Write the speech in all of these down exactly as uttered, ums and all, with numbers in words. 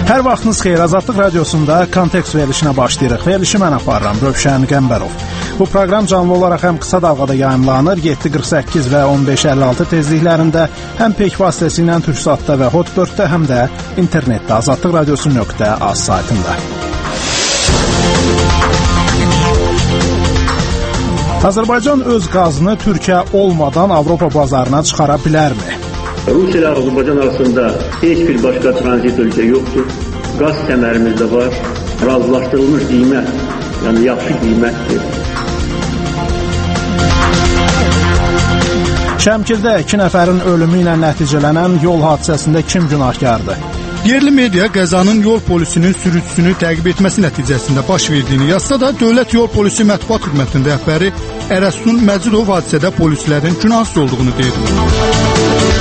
Hər vaxtınız xeyir, Azadlıq Radiosunda Kontekst verilişinə başlayırıq. Verilişi mən aparıram, Rövşən Qəmbərov. Bu proqram canlı olaraq həm qısa dalğada yayımlanır, yeddi qırx səkkiz və on beş əlli altı tezliklərində, həm peyk vasitəsilə Türksatda və Hotbirddə, həm də internetdə azadlıq radiosu nöqtə az saytında. Azərbaycan öz qazını Türkiyə olmadan Avropa bazarına çıxara bilərmi? Rusiya ilə Azərbaycan arasında heç bir başqa tranzit ölkə yoxdur. Qaz kəmərimizdə var. Razılaşdırılmış qiymət, yəni yaxşı qiymətdir. Şəmkirdə iki nəfərin ölümü ilə nəticələnən yol hadisəsində kim günahkardır? Yerli media qəzanın yol polisinin sürücüsünü təqib etməsi nəticəsində baş verdiyini yazsa da, Dövlət Yol Polisi Mətbuat Xidmətinin rəhbəri Ərəsun Məcidov hadisədə polislərin günahsız olduğunu deyir.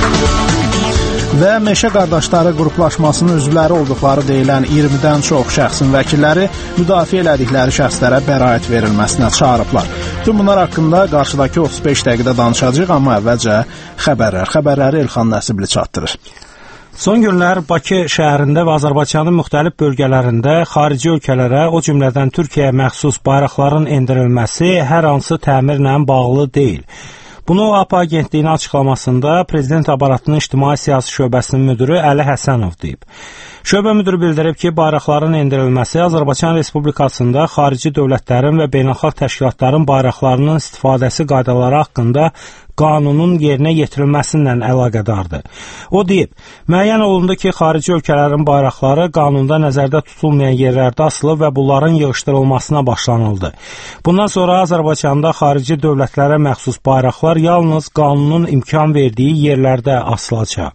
Və Meşə Qardaşları qruplaşmasının üzvləri olduqları deyilən iyirmidən çox şəxsin vəkilləri müdafiə elədikləri şəxslərə bəraət verilməsinə çağırıblar. Tüm bunlar haqqında qarşıdakı otuz beş dəqiqədə danışacağıq, amma əvvəlcə xəbərlər. Xəbərləri Elxan Nəsibli çatdırır. Son günlər Bakı şəhərində və Azərbaycanın müxtəlif bölgələrində xarici ölkələrə, o cümlədən Türkiyəyə məxsus bayraqların endirilməsi hər hansı təmirlə bağlı deyil. Bunu A P A agentliyinin açıqlamasında Prezident aparatının ictimai-siyasi şöbəsinin müdürü Əli Həsənov deyib. Şöbə müdürü bildirib ki, bayraqların endirilməsi Azərbaycan Respublikasında xarici dövlətlərin və beynəlxalq təşkilatların bayraqlarının istifadəsi qaydaları haqqında qanunun yerinə yetirilməsindən əlaqədardır. O deyib, müəyyən olundu ki, xarici ölkələrin bayraqları qanunda nəzərdə tutulmayan yerlərdə asılıb və bunların yığışdırılmasına başlanıldı. Bundan sonra Azərbaycanda xarici dövlətlərə məxsus bayraqlar yalnız qanunun imkan verdiyi yerlərdə asılacaq.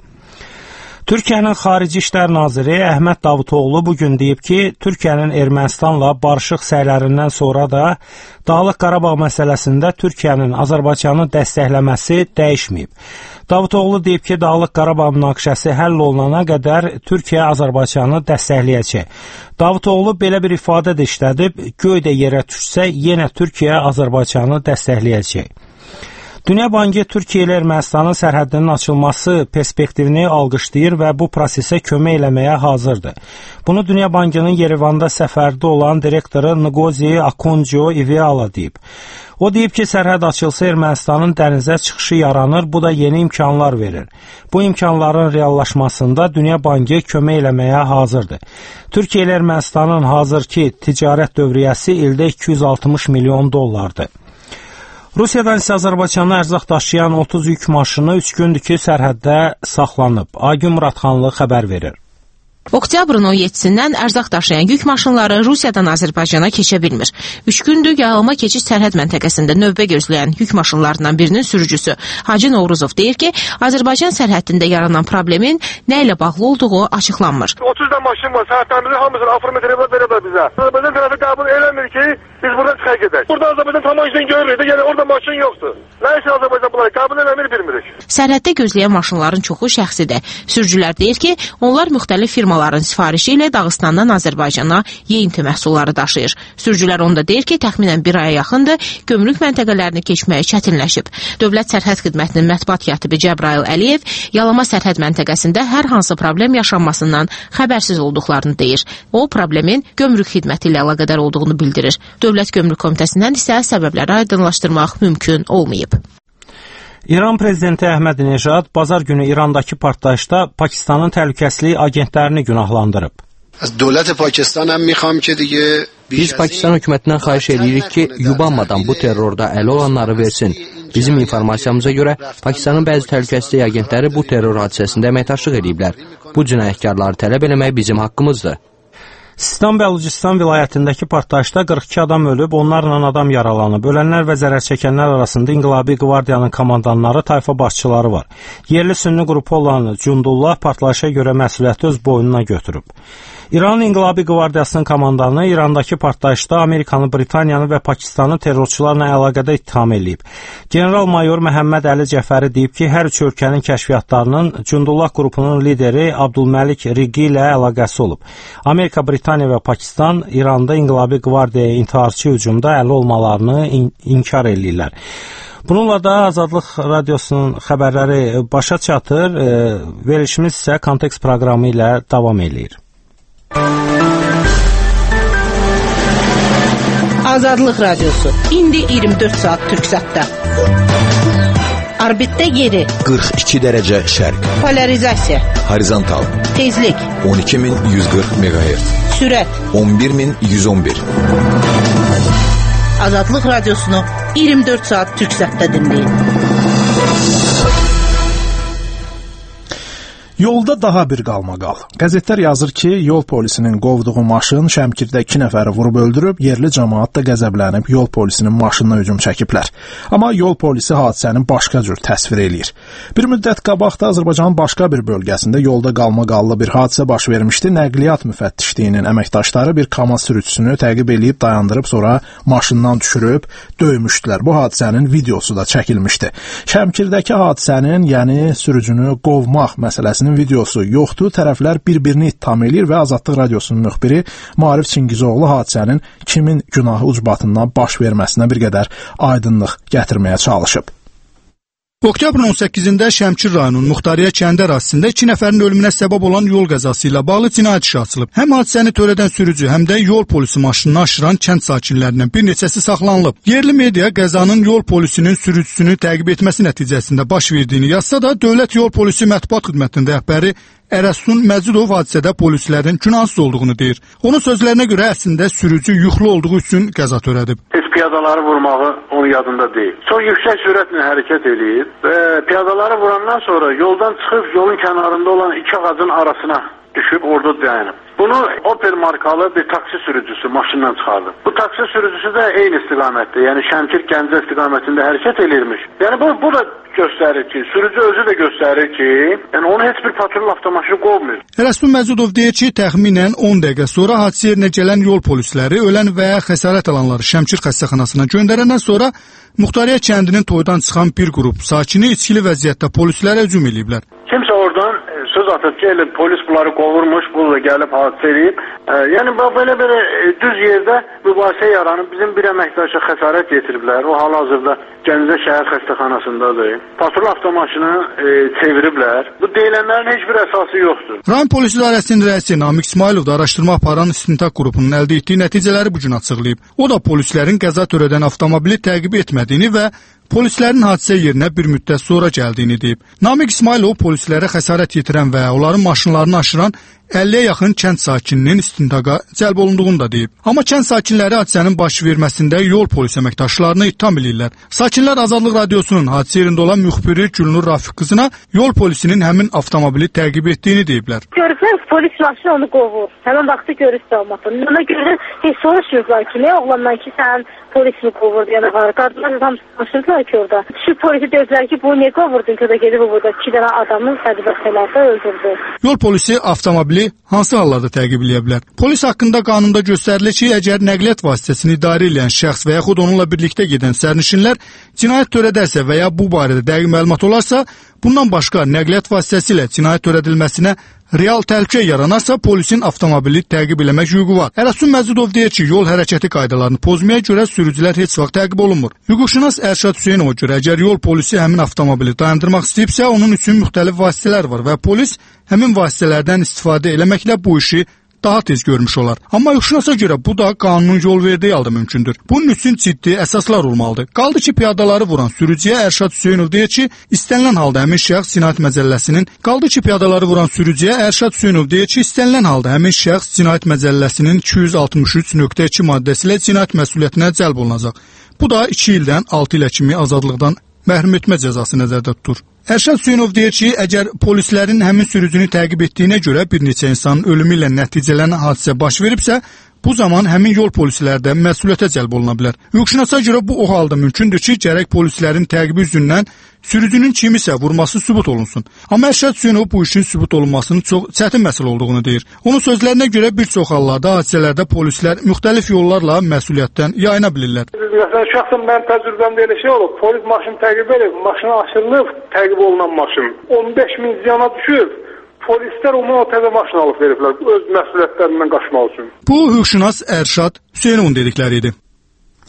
Türkiyənin Xarici İşlər Naziri Əhməd Davutoğlu bugün deyib ki, Türkiyənin Ermənistanla barışıq səylərindən sonra da Dağlıq Qarabağ məsələsində Türkiyənin Azərbaycanı dəstəkləməsi dəyişməyib. Davutoğlu deyib ki, Dağlıq Qarabağ münaqişəsi həll olunana qədər Türkiyə Azərbaycanı dəstəkləyəcək. Davutoğlu belə bir ifadə də işlədib, göydə yerə düşsə yenə Türkiyə Azərbaycanı dəstəkləyəcək. Dünya Bankı Türkiyə ilə Ermənistanın sərhədinin açılması perspektivini alqışlayır və bu prosesə kömək eləməyə hazırdır. Bunu Dünya Bankının Yerevanda səfərdə olan direktoru Ngozi Okonjo-Iweala deyib. O deyib ki, sərhəd açılsa Ermənistanın dənizə çıxışı yaranır, bu da yeni imkanlar verir. Bu imkanların reallaşmasında Dünya Bankı kömək eləməyə hazırdır. Türkiyə ilə Ermənistanın hazırki ticarət dövriyyəsi ildə iki yüz altmış milyon dollardır. Rusiyadan isə Azərbaycana ərzaq daşıyan otuz yük maşını üç gündür ki, sərhəddə saxlanıb. Aygün Muradxanlı xəbər verir. Oktyabrın on yeddisindən ərzaq daşıyan yük maşınları Rusiyadan Azərbaycana keçə bilmir. Üç gündür yağlama keçid sərhəd məntəqəsində növbə gözləyən yük maşınlarından birinin sürücüsü Hacı Novruzov deyir ki, Azərbaycan sərhəddində yaranan problemin nə ilə bağlı olduğu açıqlanmır. otuzdan maşın var, sərhədlərimizin hamısını afrometrə veriblər bizə. Azərbaycan tərəfi qəbul eləmir ki, biz buradan çıxaq gedək. Burada Azərbaycan tamamını görürük, yəni orada maşın yoxdur. Nə isə Azərbaycan bunları qəbul eləmir, bilmirik. Sərhəddə gözləyən maşınların çoxu şəxsidir. Sürücülər deyir ki, onlar müxtəlif firmaların sifarişi ilə Dağıstandan Azərbaycana yeyinti məhsulları daşıyır. Sürücülər onda deyir ki, təxminən bir aya yaxındır gömrük məntəqələrini keçməyi çətinləşib. Dövlət Sərhəd Xidmətinin mətbuat katibi Cəbrayıl Əliyev Yalama sərhəd məntəqəsində hər hansı problem yaşanmasından xəbərsiz olduqlarını deyir. O, problemin gömrük xidməti ilə əlaqədar olduğunu bildirir. Dövlət Gömrük Komitəsindən isə səbəbləri aydınlaşdırmaq mümkün olmayıb. İran prezidenti Əhməd-Neşad bazar günü İrandakı partlayışda Pakistanın təhlükəsizlik agentlərini günahlandırıb. Dövlət Pakistan həm mixam ki, digə Biz Pakistan hökumətindən xahiş edirik ki, yubanmadan bu terrorda əli olanları versin. Bizim informasiyamıza görə Pakistanın bəzi təhlükəsizlik agentləri bu terror hadisəsində əməkdaşlıq ediblər. Bu cinayətkarları tələb eləmək bizim haqqımızdır. Sistan Bəlucistan vilayətindəki partlayışda qırx iki adam ölüb, onlarla adam yaralanıb. Ölənlər və zərər çəkənlər arasında İnqilabi Qvardiyanın komandanları, tayfa başçıları var. Yerli sünni qrupu olan Cundullah partlayışa görə məsuliyyəti öz boynuna götürüb. İranın İnqilabi Qvardiyasının komandanı İrandakı partlayışda Amerikanı, Britaniyanı və Pakistanı terrorçularla əlaqədə ittiham edib. General-mayor Məhəmməd Əli Cəfəri deyib ki, hər üç ölkənin kəşfiyyatlarının Cundullah qrupunun lideri Abdülməlik Riqi ilə əlaqəsi olub. Amerika, Britaniya və Pakistan İranda İnqilabi Qvardiyaya intiharçı hücumda əli olmalarını in inkar edirlər. Bununla da Azadlıq Radiosunun xəbərləri başa çatır. E, verilişimiz isə Kontekst proqramı ilə davam edir. Azadlıq Radiosu. İndi iyirmi dörd saat Türksatda. Orbitdə yeri. qırx iki dərəcə şərq. Polarizasiya. Horizontal. Tezlik. on iki min yüz qırx meqahertz. Sürət. on bir min yüz on bir. Azadlıq Radiosunu iyirmi dörd saat Türksatda dinləyin. Yolda daha bir qalmaqal. Qəzetlər yazır ki, yol polisinin qovduğu maşın Şəmkirdə iki nəfəri vurub öldürüb, yerli cəmaət də qəzəblənib yol polisinin maşınına hücum çəkiblər. Amma yol polisi hadisəni başqa cür təsvir eləyir. Bir müddət qabaqda Azərbaycanın başqa bir bölgəsində yolda qalmaqallı bir hadisə baş vermişdi. Nəqliyyat müfəttişliyinin əməkdaşları bir KAMAZ sürücüsünü təqib eləyib dayandırıb, sonra maşından düşürüb döymüşdülər. Bu hadisənin videosu da çəkilmişdi. Şəmkirdəki hadisənin, yəni sürücünü qovmaq məsələsinin videosu yoxdur. Tərəflər bir-birini ittiham eləyir və Azadlıq Radiosunun müxbiri Maarif Çingizoğlu hadisənin kimin günahı ucbatından baş verməsinə bir qədər aydınlıq gətirməyə çalışıb. Oktyabrın on səkkizində Şəmkir rayonunun Muxtariyə kəndi ərazisində iki nəfərin ölümünə səbəb olan yol qəzası ilə bağlı cinayət işi açılıb. Həm hadisəni törədən sürücü, həm də yol polisi maşınını aşıran kənd sakinlərindən bir neçəsi saxlanılıb. Yerli media qəzanın yol polisinin sürücüsünü təqib etməsi nəticəsində baş verdiyini yazsa da, Dövlət Yol Polisi Mətbuat Xidmətinin rəhbəri Ərəsun Məcidov hadisədə polislərin günahsız olduğunu deyir. Onun sözlərinə görə əslində sürücü yuxulu olduğu üçün qəza törədib. Heç piyadaları vurmağı onun yadında deyil. Çox yüksək sürətlə hərəkət eləyib və piyadaları vurandan sonra yoldan çıxıb yolun kənarında olan iki ağacın arasına düşüb orada dayanıb. Bunu Opel markalı bir taksi sürücüsü maşından çıxardı. Bu taksi sürücüsü də eyni istiqamətdə, yəni Şəmkir Gəncə istiqamətində hərəkət eləyirmiş. Yəni bu, bu da göstərir ki, sürücü özü də göstərir ki, yəni onu heç bir patrul avtomaşını qovmur. Ərəsun Məcidov deyir ki, təxminən on dəqiqə sonra hadisə yerinə gələn yol polisləri ölən və xəsarət alanları Şəmkir xəstəxanasına göndərəndən sonra Muxtariyə kəndinin toydan çıxan bir qrup sakini içkili vəziyyətdə polislərə hücum eləyiblər. Kimsə oradan söz atıb ki, elə polis bunları qovurmuş, bu da gəlib hadisə eləyib. E, yəni belə belə düz yerdə mübahisə yaranıb, bizim bir əməkdaşa xəsarət yetiriblər. O hal-hazırda Gəncə şəhər xəstəxanasındadır. Patrul avtomaşını e, çeviriblər. Bu deyilənlərin heç bir əsası yoxdur. Rayon Polis İdarəsinin rəisi Namiq İsmailov da araşdırma aparan istintaq qrupunun əldə etdiyi nəticələri bu gün açıqlayıb. O da polislərin qəza törədən avtomobili təqib etmədiyini və polislərin hadisə yerinə bir müddət sonra gəldiyini deyib. Namiq İsmailov polislərə xəsarət yetirən və onların maşınlarını aşıran əlliyə yaxın kənd sakininin istintaqa cəlb olunduğunu da deyib. Amma kənd sakinləri hadisənin baş verməsində yol polis əməkdaşlarını ittiham edirlər. Sakinlər Azadlıq Radiosunun hadisə yerində olan müxbiri Gülnur Rafiq qızına yol polisinin həmin avtomobili təqib etdiyini deyiblər. Görürsən, polis maşını onu qovur. Həmin vaxtı görürsə olmasın. Ona görə heç soruşmurlar ki, nə oğlandan ki, sən polisini qovurdu, yəni var. Qadınlar tam soruşurlar ki, orada. Şu polisi deyirlər ki, bu niyə qovurdun ki, o da gedib burada iki dənə adamın sədbəsələrdə öldürdü. Yol polisi avtomobili hansı hallarda təqib edə bilər? Polis haqqında qanunda göstərilir ki, əgər nəqliyyat vasitəsini idarə edən şəxs və yaxud onunla birlikdə gedən sərnişinlər cinayət törədərsə və ya bu barədə dəqiq məlumat olarsa, bundan başqa nəqliyyat vasitəsilə cinayət törədilməsinə real təhlükə yaranarsa, polisin avtomobili təqib eləmək hüququ var. Ərəsun Məcidov deyir ki, yol hərəkəti qaydalarını pozmaya görə sürücülər heç vaxt təqib olunmur. Hüquqşünas Ərşad Hüseynova görə, əgər yol polisi həmin avtomobili dayandırmaq istəyibsə, onun üçün müxtəlif vasitələr var və polis həmin vasitələrdən istifadə eləməklə bu işi daha tez görmüş olar. Amma hüquqşünasa görə bu da qanunun yol verdiyi halda mümkündür. Bunun üçün ciddi əsaslar olmalıdır. Qaldı ki, piyadaları vuran sürücüyə Ərşad Hüseynov deyir ki, istənilən halda həmin şəxs cinayət məcəlləsinin qaldı ki, piyadaları vuran sürücüyə Ərşad Hüseynov deyir ki, istənilən halda həmin şəxs cinayət məcəlləsinin iki yüz altmış üç nöqtə iki maddəsi ilə cinayət məsuliyyətinə cəlb olunacaq. Bu da iki ildən altı ilə kimi azadlıqdan məhrum etmə cəzası nəzərdə tutur. Ərşad Hüseynov deyir ki, əgər polislərin həmin sürücünü təqib etdiyinə görə bir neçə insanın ölümü ilə nəticələnən hadisə baş veribsə, bu zaman həmin yol polisləri də məsuliyyətə cəlb oluna bilər. Hüquqşünasa görə bu o halda mümkündür ki, gərək polislərin təqibi üzündən sürücünün kimisə vurması sübut olunsun. Amma Ərşad Hüseynov bu işin sübut olunmasının çox çətin məsələ olduğunu deyir. Onun sözlərinə görə bir çox hallarda hadisələrdə polislər müxtəlif yollarla məsuliyyətdən yayına bilirlər. Məsələn, şəxsən mənim təcrübəmdə elə şey olub. Polis maşını təqib edib, maşını aşırılıb, təqib olunan maşın on beş min ziyana düşüb. Polislər ona o təzə maşın alıb veriblər, öz məsuliyyətlərindən qaçmaq üçün. Bu hüquqşünas Ərşad Hüseynovun dedikləri idi.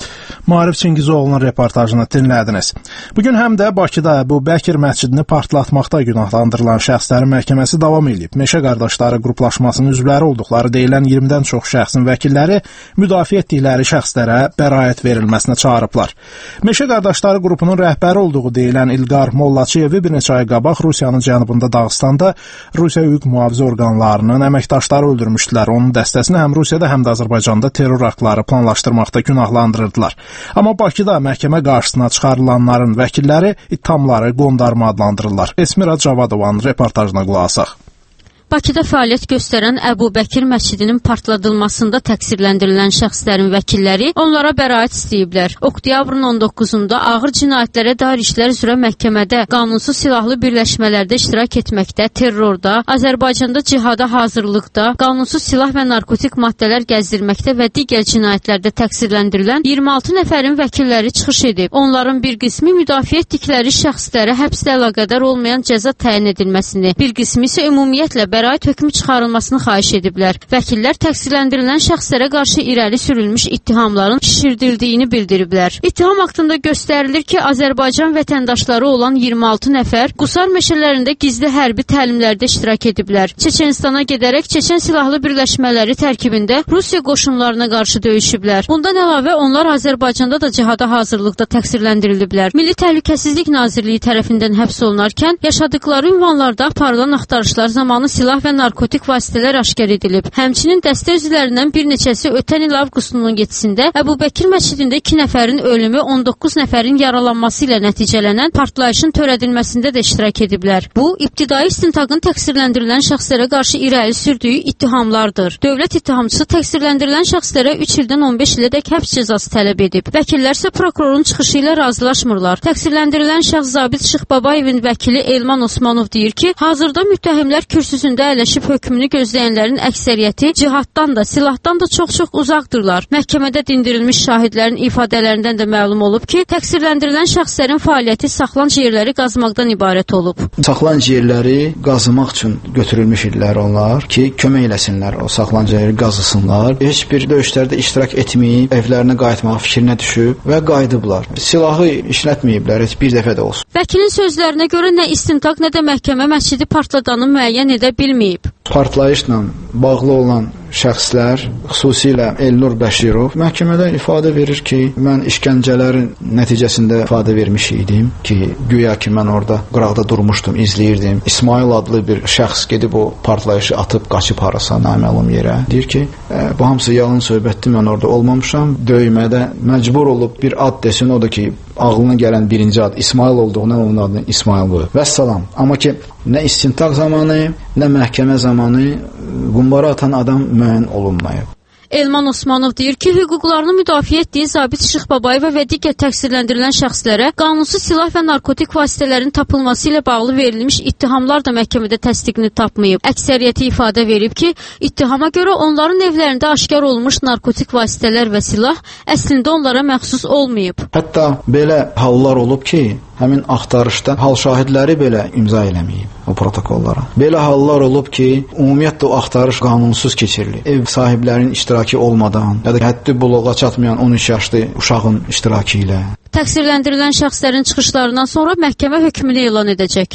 Maarif Çingizoğlu'nun reportajını dinlədiniz. Bugün həm də Bakıda Əbu Bəkir məscidini partlatmaqda günahlandırılan şəxslərin məhkəməsi davam edib. Meşə qardaşları qruplaşmasının üzvləri olduqları deyilən iyirmidən çox şəxsin vəkilləri müdafiə etdikləri şəxslərə bəraət verilməsinə çağırıblar. Meşə qardaşları qrupunun rəhbəri olduğu deyilən İlqar Mollaçıyevi bir neçə ay qabaq Rusiyanın cənubunda Dağıstanda Rusiya hüquq mühafizə orqanlarının əməkdaşları öldürmüşdülər. Onun dəstəsini həm Rusiyada, həm də Azərbaycanda terror aktları planlaşdırmaqda günahlandırırdılar. Amma Bakıda məhkəmə qarşısına çıxarılanların vəkilləri ittihamları qondarma adlandırırlar. Esmira Cavadovanın reportajına qulaq asaq. Bakıda fəaliyyət göstərən Əbu Bəkir məscidinin partladılmasında təqsirləndirilən şəxslərin vəkilləri onlara bəraət istəyiblər. Oktyabrın on doqquzunda ağır cinayətlərə dair işlər üzrə məhkəmədə qanunsuz silahlı birləşmələrdə iştirak etməkdə, terrorda, Azərbaycanda cihada hazırlıqda, qanunsuz silah və narkotik maddələr gəzdirməkdə və digər cinayətlərdə təqsirləndirilən iyirmi altı nəfərin vəkilləri çıxış edib. Onların bir qismi müdafiə etdikləri şəxslərə həbslə əlaqədar olmayan cəza təyin edilməsini, bir qismi isə ümumiyyətlə bəraət hökmü çıxarılmasını xahiş ediblər. Vəkillər təqsirləndirilən şəxslərə qarşı irəli sürülmüş ittihamların şişirdildiyini bildiriblər. İttiham haqqında göstərilir ki, Azərbaycan vətəndaşları olan iyirmi altı nəfər Qusar meşələrində gizli hərbi təlimlərdə iştirak ediblər. Çeçenistana gedərək Çeçen silahlı birləşmələri tərkibində Rusiya qoşunlarına qarşı döyüşüblər. Bundan əlavə onlar Azərbaycanda da cihada hazırlıqda təqsirləndiriliblər. Milli Təhlükəsizlik Nazirliyi tərəfindən həbs olunarkən yaşadıkları ünvanlarda aparılan axtarışlar zamanı silah və narkotik vasitələr aşkar edilib. Həmçinin dəstə üzvlərindən bir neçəsi ötən il avqustun on yeddisində Əbu Bəkir məscidində iki nəfərin ölümü, on doqquz nəfərin yaralanması ilə nəticələnən partlayışın törədilməsində də iştirak ediblər. Bu, ibtidai istintaqın təqsirləndirilən şəxslərə qarşı irəli sürdüyü ittihamlardır. Dövlət ittihamçısı təqsirləndirilən şəxslərə üç ildən on beş ilədək həbs cəzası tələb edib. Vəkillər isə prokurorun çıxışı ilə razılaşmırlar. Təqsirləndirilən şəxs Zabit Şıxbabayevin vəkili Elman Osmanov deyir ki, hazırda müttəhimlər kürsüsündə əyləşib hökmünü gözləyənlərin əksəriyyəti cihaddan da, silahdan da çox-çox uzaqdırlar. Məhkəmədə dindirilmiş şahidlərin ifadələrindən də məlum olub ki, təqsirləndirilən şəxslərin fəaliyyəti saxlanc yerləri qazmaqdan ibarət olub. Saxlanc yerləri qazmaq üçün götürülmüş idilər onlar ki, kömək eləsinlər o saxlanc yerləri qazısınlar. Heç bir döyüşlərdə iştirak etməyib, evlərinə qayıtmağa fikrinə düşüb və qayıdıblar. Silahı işlətməyiblər heç bir dəfə də olsun. Vəkilin sözlərinə görə nə istintaq, nə də məhkəmə məscidi partladanı müəyyən edə bilməyib. Partlayışla bağlı olan şəxslər, xüsusilə Elnur Bəşirov məhkəmədə ifadə verir ki, mən işgəncələrin nəticəsində ifadə vermiş idim ki, güya ki, mən orada qıraqda durmuşdum, izləyirdim. İsmail adlı bir şəxs gedib o partlayışı atıb, qaçıb harasa naməlum yerə. Deyir ki, e, bu hamısı yalan söhbətdir, mən orada olmamışam. Döymədə məcbur olub bir ad desin, o da ki, ağlına gələn birinci ad İsmail olduğundan onun adını İsmail qoyub. Vəssalam. Amma ki, nə istintaq zamanı, nə məhkəmə zamanı qumbara atan adam müəyyən olunmayıb. Elman Osmanov deyir ki, hüquqlarını müdafiə etdiyi Zabit Şıxbabayeva və digər təqsirləndirilən şəxslərə qanunsuz silah və narkotik vasitələrin tapılması ilə bağlı verilmiş ittihamlar da məhkəmədə təsdiqini tapmayıb. Əksəriyyəti ifadə verib ki, ittihama görə onların evlərində aşkar olmuş narkotik vasitələr və silah əslində onlara məxsus olmayıb. Hətta belə hallar olub ki, həmin axtarışda hal şahidləri belə imza eləməyib o protokollara. Belə hallar olub ki, ümumiyyətlə o axtarış qanunsuz keçirilir. Ev sahiblərinin iştirakı olmadan, ya da həddi buluğa çatmayan on üç yaşlı uşağın iştirakı ilə. Təqsirləndirilən şəxslərin çıxışlarından sonra məhkəmə hökmünü elan edəcək.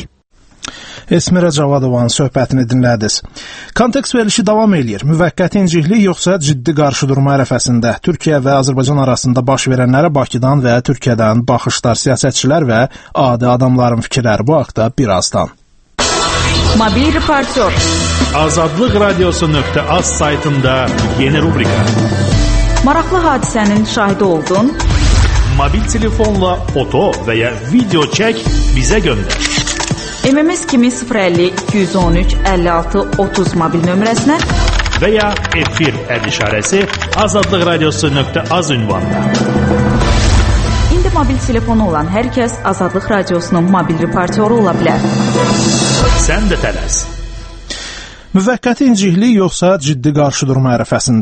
Esmira Cavadovanın söhbətini dinlədiniz. Kontekst verilişi davam eləyir. Müvəqqəti inciklik yoxsa ciddi qarşıdurma ərəfəsində Türkiyə və Azərbaycan arasında baş verənlərə Bakıdan və Türkiyədən baxışlar, siyasətçilər və adi adamların fikirləri bu haqda birazdan. Mobil reportyor. Azadlıq radiosu nöqtə az saytında yeni rubrika. Maraqlı hadisənin şahidi oldun. Mobil telefonla foto və ya video çək, bizə göndər. M M S kimi sıfır əlli iki yüz on üç əlli altı otuz mobil nömrəsinə və ya efir əd işarəsi azadlıq radiosu nöqtə az ünvanına. İndi mobil telefonu olan hər kəs Azadlıq radiosunun mobil reportyoru ola bilər. Sən də tələs. Müvəqqəti inciklik yoxsa ciddi qarşıdurma ərəfəsində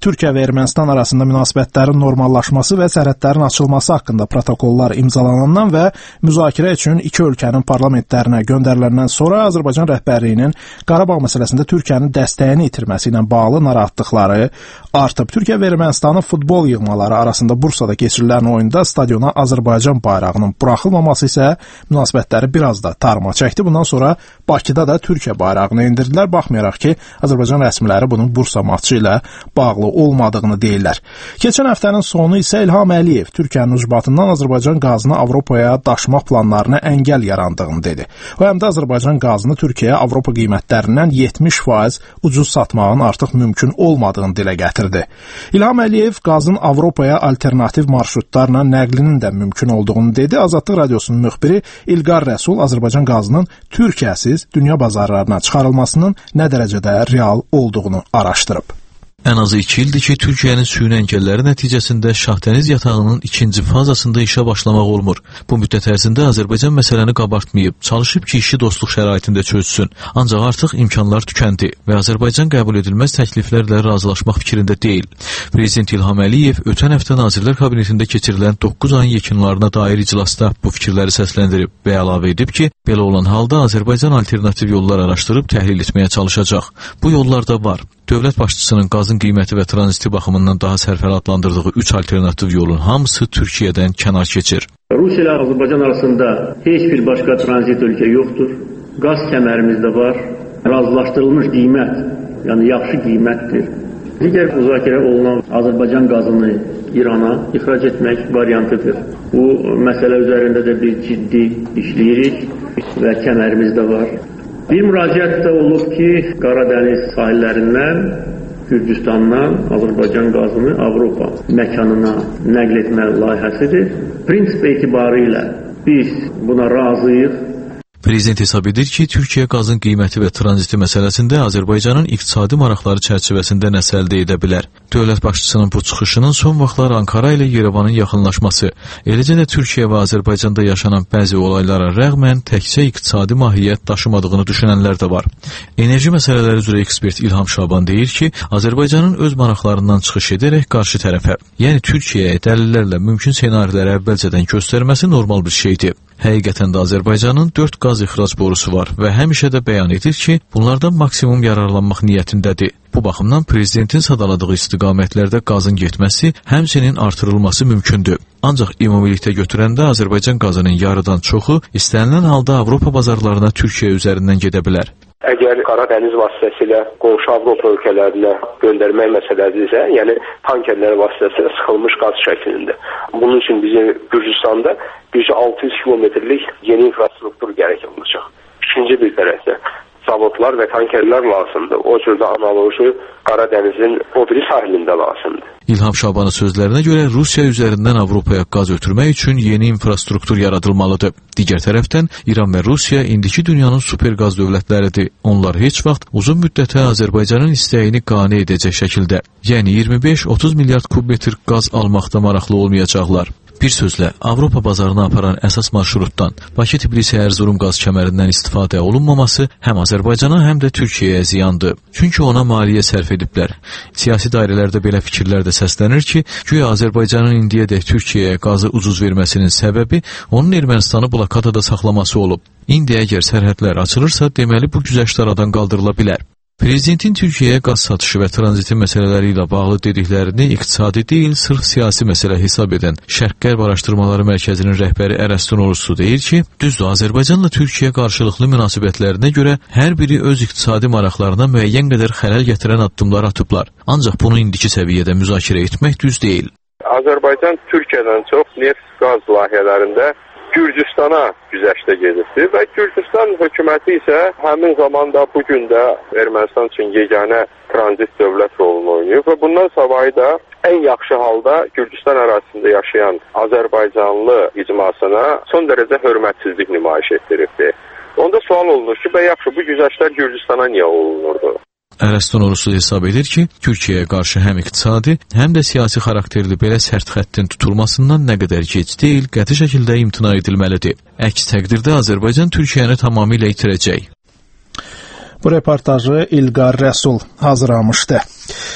Türkiyə və Ermənistan arasında münasibətlərin normallaşması və sərhədlərin açılması haqqında protokollar imzalanandan və müzakirə üçün iki ölkənin parlamentlərinə göndəriləndən sonra Azərbaycan rəhbərliyinin Qarabağ məsələsində Türkiyənin dəstəyini itirməsi ilə bağlı narahatlıqları artıb. Türkiyə və Ermənistanın futbol yığmaları arasında Bursada keçirilən oyunda stadiona Azərbaycan bayrağının buraxılmaması isə münasibətləri biraz da tarıma çəkdi. Bundan sonra Bakıda da Türkiyə bayrağını endirdilər. Baxmayaraq ki, Azərbaycan rəsmiləri bunun Bursa matçı ilə bağlı olmadığını deyirlər. Keçən həftənin sonu isə İlham Əliyev Türkiyənin ucbatından Azərbaycan qazını Avropaya daşımaq planlarına əngəl yarandığını dedi. O həm də Azərbaycan qazını Türkiyəyə Avropa qiymətlərindən yetmiş faiz ucuz satmağın artıq mümkün olmadığını dilə gətirdi. İlham Əliyev qazın Avropaya alternativ marşrutlarla nəqlinin də mümkün olduğunu dedi. Azadlıq Radiosunun müxbiri İlqar Rəsul Azərbaycan qazının Türkiyəsiz dünya bazarlarına çıxarılmasının nə dərəcədə real olduğunu araşdırıb. Ən azı iki ildir ki, Türkiyənin süni əngəlləri nəticəsində Şahdəniz yatağının ikinci fazasında işə başlamaq olmur. Bu müddət ərzində Azərbaycan məsələni qabartmayıb, çalışıb ki, işi dostluq şəraitində çözsün. Ancaq artıq imkanlar tükəndi və Azərbaycan qəbul edilməz təkliflərlə razılaşmaq fikrində deyil. Prezident İlham Əliyev ötən həftə Nazirlər Kabinetində keçirilən doqquz ayın yekunlarına dair iclasda bu fikirləri səsləndirib və əlavə edib ki, belə olan halda Azərbaycan alternativ yollar araşdırıb təhlil etməyə çalışacaq. Bu yollar da var. Dövlət başçısının qazın qiyməti və tranziti baxımından daha sərfəli adlandırdığı üç alternativ yolun hamısı Türkiyədən kənar keçir. Rusiya ilə Azərbaycan arasında heç bir başqa tranzit ölkə yoxdur. Qaz kəmərimizdə var. Razılaşdırılmış qiymət, yəni yaxşı qiymətdir. Digər müzakirə olunan Azərbaycan qazını İrana ixrac etmək variantıdır. Bu məsələ üzərində də biz ciddi işləyirik və kəmərimizdə var. Bir müraciət də olub ki, Qaradəniz sahillərindən Gürcüstandan Azərbaycan qazını Avropa məkanına nəql etmə layihəsidir. Prinsip etibarı ilə biz buna razıyıq. Prezident hesab edir ki, Türkiyə qazın qiyməti və tranziti məsələsində Azərbaycanın iqtisadi maraqları çərçivəsində nəsə əldə edə bilər. Dövlət başçısının bu çıxışının son vaxtlar Ankara ilə Yerevanın yaxınlaşması, eləcə də Türkiyə və Azərbaycanda yaşanan bəzi olaylara rəğmən təkcə iqtisadi mahiyyət daşımadığını düşünənlər də var. Enerji məsələləri üzrə ekspert İlham Şaban deyir ki, Azərbaycanın öz maraqlarından çıxış edərək qarşı tərəfə, yəni Türkiyəyə dəlillərlə mümkün senariləri əvvəlcədən göstərməsi normal bir şeydir. Həqiqətən də Azərbaycanın dörd qaz ixrac borusu var və həmişə də bəyan edir ki, bunlardan maksimum yararlanmaq niyyətindədir. Bu baxımdan prezidentin sadaladığı istiqamətlərdə qazın getməsi, həmçinin artırılması mümkündür. Ancaq ümumilikdə götürəndə Azərbaycan qazının yarıdan çoxu istənilən halda Avropa bazarlarına Türkiyə üzərindən gedə bilər. Əgər Qaradəniz vasitəsilə qonşu Avropa ölkələrinə göndərmək məsələdirsə, yəni tankerlər vasitəsilə sıxılmış qaz şəklində. Bunun üçün bizim Gürcüstanda bir altı yüz kilometrlik yeni infrastruktur gərək olacaq. İkinci bir tərəfdə zavodlar və tankerlər lazımdır. O cürdə analoji Qaradənizin o biri sahilində lazımdır. İlham Şabanın sözlərinə görə Rusiya üzərindən Avropaya qaz ötürmək üçün yeni infrastruktur yaradılmalıdır. Digər tərəfdən İran və Rusiya indiki dünyanın super qaz dövlətləridir. Onlar heç vaxt uzun müddətə Azərbaycanın istəyini qane edəcək şəkildə, yəni iyirmi beş otuz milyard kubmetr qaz almaqda maraqlı olmayacaqlar. Bir sözlə, Avropa bazarına aparan əsas marşrutdan Bakı-Tbilisi-Ərzurum qaz kəmərindən istifadə olunmaması həm Azərbaycana, həm də Türkiyəyə ziyandır. Çünki ona maliyyə sərf ediblər. Siyasi dairələrdə belə fikirlər də səslənir ki, güya Azərbaycanın indiyədək Türkiyəyə qazı ucuz verməsinin səbəbi onun Ermənistanı blokadada saxlaması olub. İndi əgər sərhədlər açılırsa, deməli bu güzəşt aradan qaldırıla bilər. Prezidentin Türkiyəyə qaz satışı və tranziti məsələləri ilə bağlı dediklərini iqtisadi deyil, sırf siyasi məsələ hesab edən Şərq-Qərb Araşdırmaları Mərkəzinin rəhbəri Ərəstun Orusu deyir ki, düzdür, Azərbaycanla Türkiyə qarşılıqlı münasibətlərinə görə hər biri öz iqtisadi maraqlarına müəyyən qədər xələl gətirən addımlar atıblar. Ancaq bunu indiki səviyyədə müzakirə etmək düz deyil. Azərbaycan Türkiyədən çox neft qaz layihələrində Gürcüstana güzəştə gedibdir və Gürcüstan hökuməti isə həmin zamanda bu gün də Ermənistan üçün yeganə tranzit dövlət rolunu oynayır və bundan savayı da ən yaxşı halda Gürcüstan ərazisində yaşayan Azərbaycanlı icmasına son dərəcə hörmətsizlik nümayiş etdiribdir. Onda sual olunur ki, bə yaxşı bu güzəştlər Gürcüstana niyə olunurdu? Ərəstun Orusu hesab edir ki, Türkiyəyə qarşı həm iqtisadi, həm də siyasi xarakterli belə sərt xəttin tutulmasından nə qədər gec deyil, qəti şəkildə imtina edilməlidir. Əks təqdirdə Azərbaycan Türkiyəni tamamilə itirəcək. Bu reportajı İlqar Rəsul hazırlamışdı.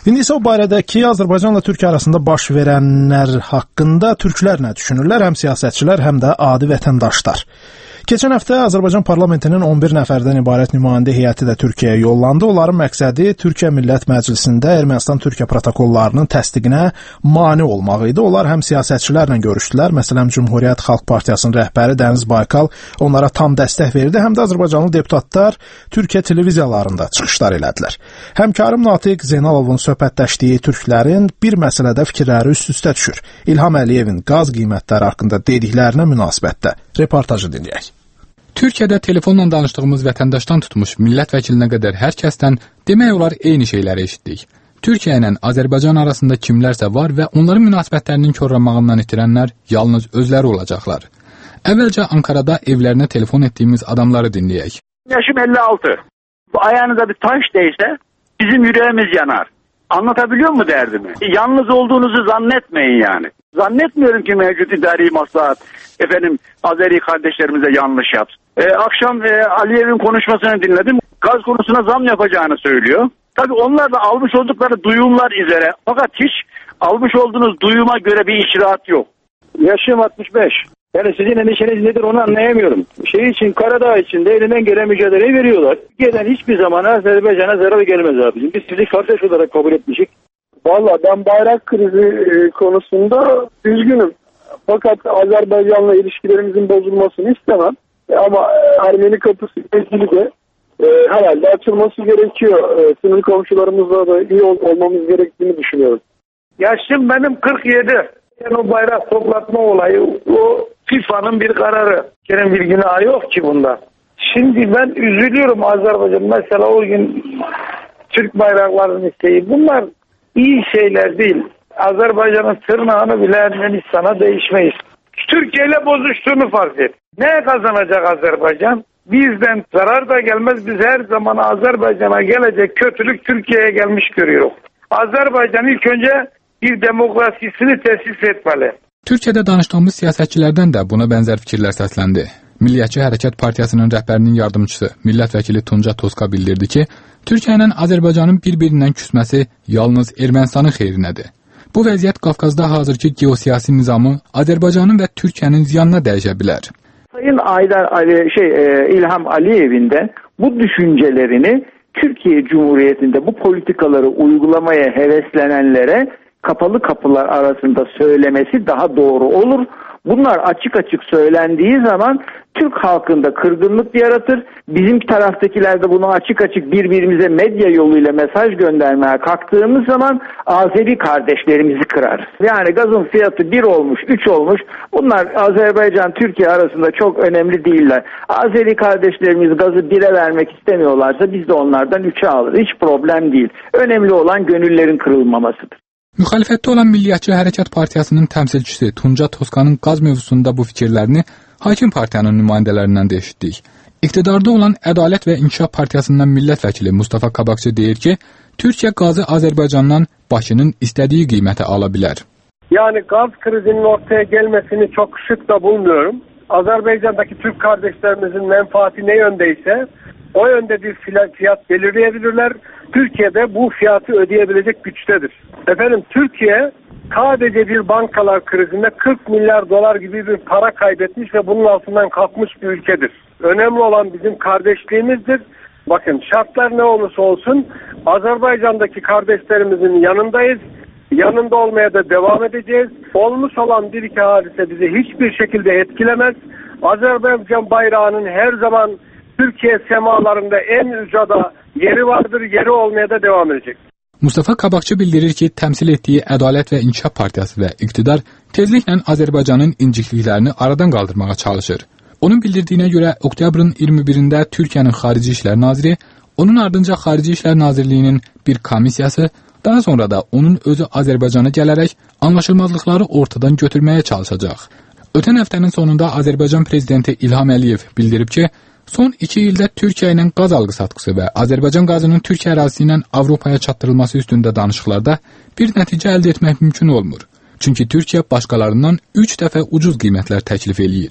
İndi isə o barədəki Azərbaycanla Türkiyə arasında baş verənlər haqqında türklər nə düşünürlər, həm siyasətçilər, həm də adi vətəndaşlar. Keçən həftə Azərbaycan parlamentinin on bir nəfərdən ibarət nümayəndə heyəti də Türkiyəyə yollandı. Onların məqsədi Türkiyə Millət Məclisində Ermənistan-Türkiyə protokollarının təsdiqinə mane olmaq idi. Onlar həm siyasətçilərlə görüşdülər. Məsələn, Cümhuriyyət Xalq Partiyasının rəhbəri Dəniz Baykal onlara tam dəstək verdi. Həm də Azərbaycanlı deputatlar Türkiyə televiziyalarında çıxışlar elədilər. Həmkarım Natiq Zeynalovun söhbətləşdiyi türklərin bir məsələdə fikirləri üst-üstə düşür. İlham Əliyevin qaz qiymətləri haqqında dediklərinə münasibətdə reportajı dinləyək. Türkiyədə telefonla danışdığımız vətəndaşdan tutmuş millət vəkilinə qədər hər kəsdən demək olar eyni şeyləri eşitdik. Türkiyə ilə Azərbaycan arasında kimlərsə var və onların münasibətlərinin korlanmağından itirənlər yalnız özləri olacaqlar. Əvvəlcə Ankarada evlərinə telefon etdiyimiz adamları dinləyək. Yaşım elli altı. Ayağınıza bir taş değse bizim yüreğimiz yanar. Anlatabiliyor mu derdimi? Yalnız olduğunuzu zannetmeyin yani. Zannetmiyorum ki mevcut idari maslahat efendim Azeri kardeşlerimize yanlış yapsın. Ee, akşam e, Aliyev'in konuşmasını dinledim. Gaz konusuna zam yapacağını söylüyor. Tabii onlar da almış oldukları duyumlar üzere. Fakat hiç almış olduğunuz duyuma göre bir icraat yok. Yaşım altmış beş. Yani sizin endişeniz nedir onu anlayamıyorum. Şey için Karadağ için de elinden gelen mücadeleyi veriyorlar. Gelen hiçbir zaman Azerbaycan'a zarar gelmez abicim. Biz sizi kardeş olarak kabul etmişik. Valla ben bayrak krizi konusunda üzgünüm. Fakat Azerbaycan'la ilişkilerimizin bozulmasını istemem. Ama Ermeni kapısı ilgili de e, herhalde açılması gerekiyor. E, sınır komşularımızla da iyi ol, olmamız gerektiğini düşünüyorum. Yaşım benim kırk yedi. Yani o bayrak toplatma olayı o FIFA'nın bir kararı. Senin bir günahı yok ki bunda. Şimdi ben üzülüyorum Azerbaycan. Mesela o gün Türk bayraklarının isteği. Bunlar iyi şeyler değil. Azerbaycan'ın tırnağını bile Ermenistan'a değişmeyiz. Türkiye ile bozuştuğunu farz et. Ne kazanacak Azerbaycan? Bizden zarar da gelmez. Biz her zaman Azerbaycan'a gelecek kötülük Türkiye'ye gelmiş görüyoruz. Azerbaycan ilk önce bir demokrasisini tesis etmeli. Türkiyədə danışdığımız siyasətçilərdən də buna bənzər fikirlər səsləndi. Milliyətçi Hərəkat Partiyasının rəhbərinin yardımçısı millət vəkili Tunca Toska bildirdi ki, Türkiyə ilə Azərbaycanın bir-birindən küsməsi yalnız Ermənistanın xeyrinədir. Bu vəziyyət Qafqazda hazırki geosiyasi nizamı Azərbaycanın və Türkiyənin ziyanına dəyişə bilər. Sayın Aydar Ali, şey, e, İlham Aliyev'in de bu düşüncelerini Türkiye Cumhuriyeti'nde bu politikaları uygulamaya heveslenenlere kapalı kapılar arasında söylemesi daha doğru olur. Bunlar açık açık söylendiği zaman Türk halkında kırgınlık yaratır. Bizim taraftakiler de bunu açık açık birbirimize medya yoluyla mesaj göndermeye kalktığımız zaman Azeri kardeşlerimizi kırar. Yani gazın fiyatı bir olmuş, üç olmuş. Bunlar Azerbaycan, Türkiye arasında çok önemli değiller. Azeri kardeşlerimiz gazı bire vermek istemiyorlarsa biz de onlardan üçe alırız. Hiç problem değil. Önemli olan gönüllerin kırılmamasıdır. Müxalifətdə olan Milliyətçi Hərəkat Partiyasının təmsilçisi Tunca Toskanın qaz mövzusunda bu fikirlərini hakim partiyanın nümayəndələrindən də eşitdik. İqtidarda olan Ədalət və İnkişaf Partiyasından millət vəkili Mustafa Qabaqçı deyir ki, Türkiyə qazı Azərbaycandan Bakının istədiyi qiymətə ala bilər. Yani gaz krizinin ortaya gelmesini çok şık da bulmuyorum. Azerbaycan'daki Türk kardeşlerimizin menfaati ne yöndeyse o yönde bir fiyat belirleyebilirler. Türkiye'de bu fiyatı ödeyebilecek güçtedir. Efendim Türkiye sadece bir bankalar krizinde kırk milyar dolar gibi bir para kaybetmiş ve bunun altından kalkmış bir ülkedir. Önemli olan bizim kardeşliğimizdir. Bakın şartlar ne olursa olsun Azerbaycan'daki kardeşlerimizin yanındayız. Yanında olmaya da devam edeceğiz. Olmuş olan bir iki hadise bizi hiçbir şekilde etkilemez. Azerbaycan bayrağının her zaman Türkiye semalarında en ücada yeri vardır, yeri olmaya da devam edecek. Mustafa Qabaqçı bildirir ki, təmsil etdiyi Ədalət və İnkişaf Partiyası və iqtidar tezliklə Azərbaycanın incikliklərini aradan qaldırmağa çalışır. Onun bildirdiyinə görə oktyabrın iyirmi birində Türkiyənin Xarici İşlər Naziri, onun ardınca Xarici İşlər Nazirliyinin bir komissiyası, daha sonra da onun özü Azərbaycana gələrək anlaşılmazlıqları ortadan götürməyə çalışacaq. Ötən həftənin sonunda Azərbaycan Prezidenti İlham Əliyev bildirib ki, son iki ildə Türkiyə ilə qaz alqı-satqısı və Azərbaycan qazının Türkiyə ərazisi ilə Avropaya çatdırılması üstündə danışıqlarda bir nəticə əldə etmək mümkün olmur. Çünki Türkiyə başqalarından üç dəfə ucuz qiymətlər təklif eləyir.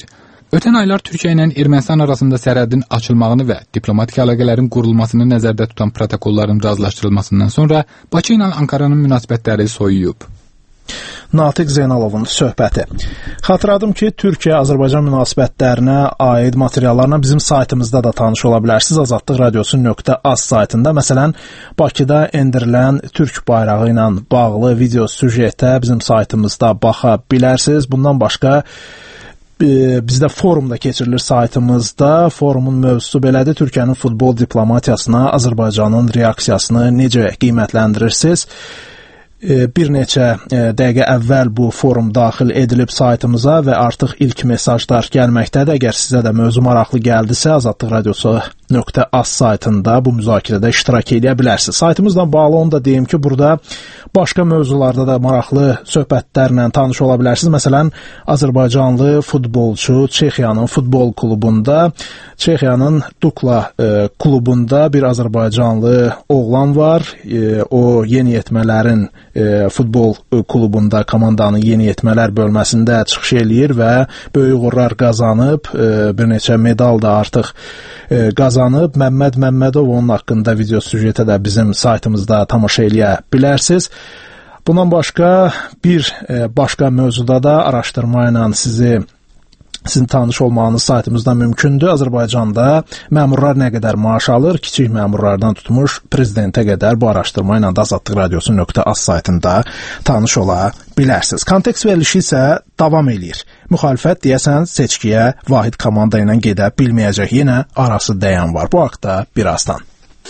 Ötən aylar Türkiyə ilə Ermənistan arasında sərhədin açılmağını və diplomatik əlaqələrin qurulmasını nəzərdə tutan protokolların razılaşdırılmasından sonra Bakı ilə Ankaranın münasibətləri soyuyub. Natiq Zeynalovun söhbəti. Xatırladım ki, Türkiyə-Azərbaycan münasibətlərinə aid materiallarla bizim saytımızda da tanış ola bilərsiniz. azadlıq radiosu nöqtə az saytında. Məsələn, Bakıda endirilən Türk bayrağı ilə bağlı video süjetə bizim saytımızda baxa bilərsiniz. Bundan başqa bizdə forumda keçirilir saytımızda. Forumun mövzusu belədir. Türkiyənin futbol diplomatiyasına Azərbaycanın reaksiyasını necə qiymətləndirirsiniz? Bir neçə dəqiqə əvvəl bu forum daxil edilib saytımıza və artıq ilk mesajlar gəlməkdədir. Əgər sizə də mövzu maraqlı gəldisə, azadlıq radiosu nöqtə az saytında bu müzakirədə iştirak edə bilərsiniz. Saytımızla bağlı onu da deyim ki, burada başqa mövzularda da maraqlı söhbətlərlə tanış ola bilərsiniz. Məsələn, Azərbaycanlı futbolçu Çexiyanın futbol klubunda, Çexiyanın Dukla e, klubunda bir Azərbaycanlı oğlan var. E, o yeniyetmələrin e, futbol klubunda, komandanın yeniyetmələr bölməsində çıxış eləyir və böyük uğurlar qazanıb, e, bir neçə medal da artıq e, qazanıb. Məmməd Məmmədov onun haqqında video süjetə də bizim saytımızda tamaşa eləyə bilərsiniz. Bundan başqa bir e, başqa mövzuda da araşdırma ilə sizi sizin tanış olmağınız saytımızda mümkündür. Azərbaycanda məmurlar nə qədər maaş alır, kiçik məmurlardan tutmuş prezidentə qədər bu araşdırma ilə də azadlıq radiosu nöqtə az saytında tanış ola bilərsiniz. Kontekst verilişi isə davam eləyir. Müxalifət deyəsən seçkiyə vahid komanda ilə gedə bilməyəcək. Yenə arası dayan var. Bu haqda birazdan.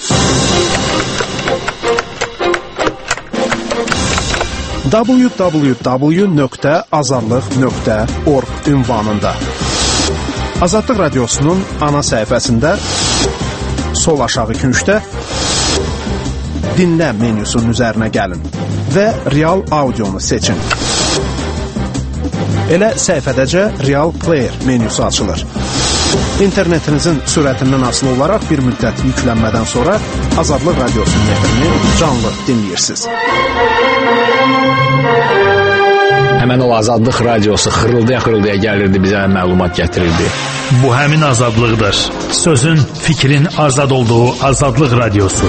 w w w nöqtə azadlıq nöqtə org ünvanında Azadlıq radiosunun ana səhifəsində sol aşağı küncdə dinlə menyusunun üzərinə gəlin və real audionu seçin. Elə səhifədəcə Real Player menyusu açılır. İnternetinizin sürətindən asılı olaraq bir müddət yüklənmədən sonra Azadlıq radiosunun efrini canlı dinləyirsiniz. Həmən o Azadlıq radiosu xırıldaya-xırıldaya gəlirdi, bizə məlumat gətirirdi. Bu həmin azadlıqdır. Sözün, fikrin azad olduğu Azadlıq radiosu.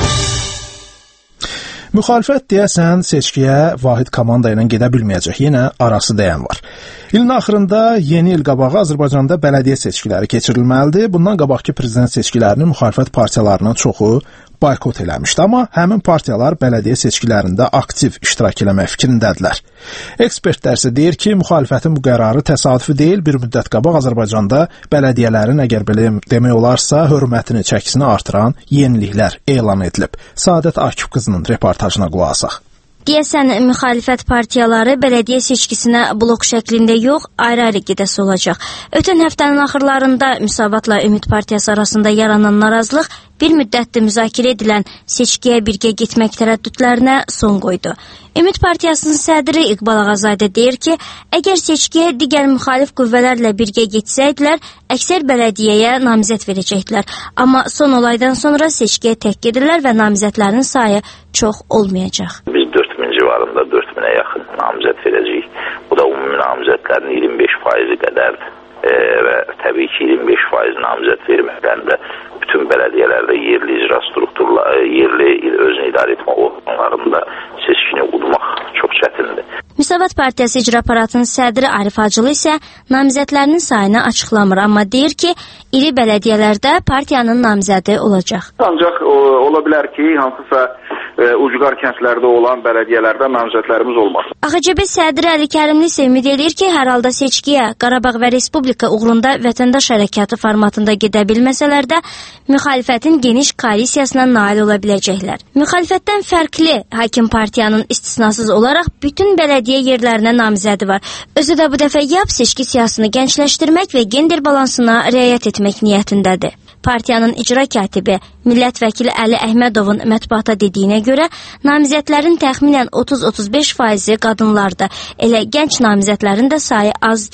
Müxalifət deyəsən seçkiyə vahid komanda ilə gedə bilməyəcək. Yenə arası dayan var. İlin axırında yeni il qabağı Azərbaycanda bələdiyyə seçkiləri keçirilməlidir. Bundan qabaqki prezident seçkilərini müxalifət partiyalarının çoxu boykot eləmişdi, amma həmin partiyalar bələdiyyə seçkilərində aktiv iştirak eləmək fikrindədirlər. Ekspertlər isə deyir ki, müxalifətin bu qərarı təsadüfi deyil, bir müddət qabaq Azərbaycanda bələdiyyələrin, əgər belə demək olarsa, hörmətini, çəkisini artıran yeniliklər elan edilib. Saadət Akif qızının reportajına qulaq asaq. Deyəsən, müxalifət partiyaları bələdiyyə seçkisinə blok şəklində yox, ayrı-ayrı gedəsi olacaq. Ötən həftənin axırlarında Müsavatla Ümid Partiyası arasında yaranan narazılıq bir müddətdir müzakirə edilən seçkiyə birgə getmək tərəddüdlərinə son qoydu. Ümid Partiyasının sədri İqbal Ağazadə deyir ki, əgər seçkiyə digər müxalif qüvvələrlə birgə getsəydilər, əksər bələdiyyəyə namizəd verəcəkdilər. Amma son olaydan sonra seçkiyə tək gedirlər və namizədlərin sayı çox olmayacaq. Biz dörd min civarında dörd minə yaxın namizəd verəcəyik. Bu da ümumi namizədlərin iyirmi beş faizi qədərdir. E, və təbii ki, iyirmi beş faiz namizəd verməkdən də bütün bələdiyyələrdə yerli icra strukturları, yerli özünü idarə etmə orqanlarında seçkini udmaq çox çətindir. Müsavat Partiyası icra aparatının sədri Arif Hacılı isə namizədlərinin sayını açıqlamır, amma deyir ki, iri bələdiyyələrdə partiyanın namizədi olacaq. Ancaq o, ola bilər ki, hansısa e, ucqar kəndlərdə olan bələdiyyələrdə namizədlərimiz olmasın. A X C B sədri Əli Kərimli isə ümid edir ki, hər halda seçkiyə Qarabağ və Respublika uğrunda vətəndaş hərəkatı formatında gedə bilməsələr də, müxalifətin geniş koalisiyasına nail ola biləcəklər. Müxalifətdən fərqli hakim partiyanın istisnasız olaraq bütün bələdiyyə yerlərinə namizədi var. Özü də bu dəfə YAP seçki siyasını gəncləşdirmək və gender balansına riayət etmək niyyətindədir. Partiyanın icra katibi millət vəkili Əli Əhmədovun mətbuata dediyinə görə namizədlərin təxminən otuz otuz beş faizi qadınlardır. Elə gənc namizədlərin də sayı az deyil.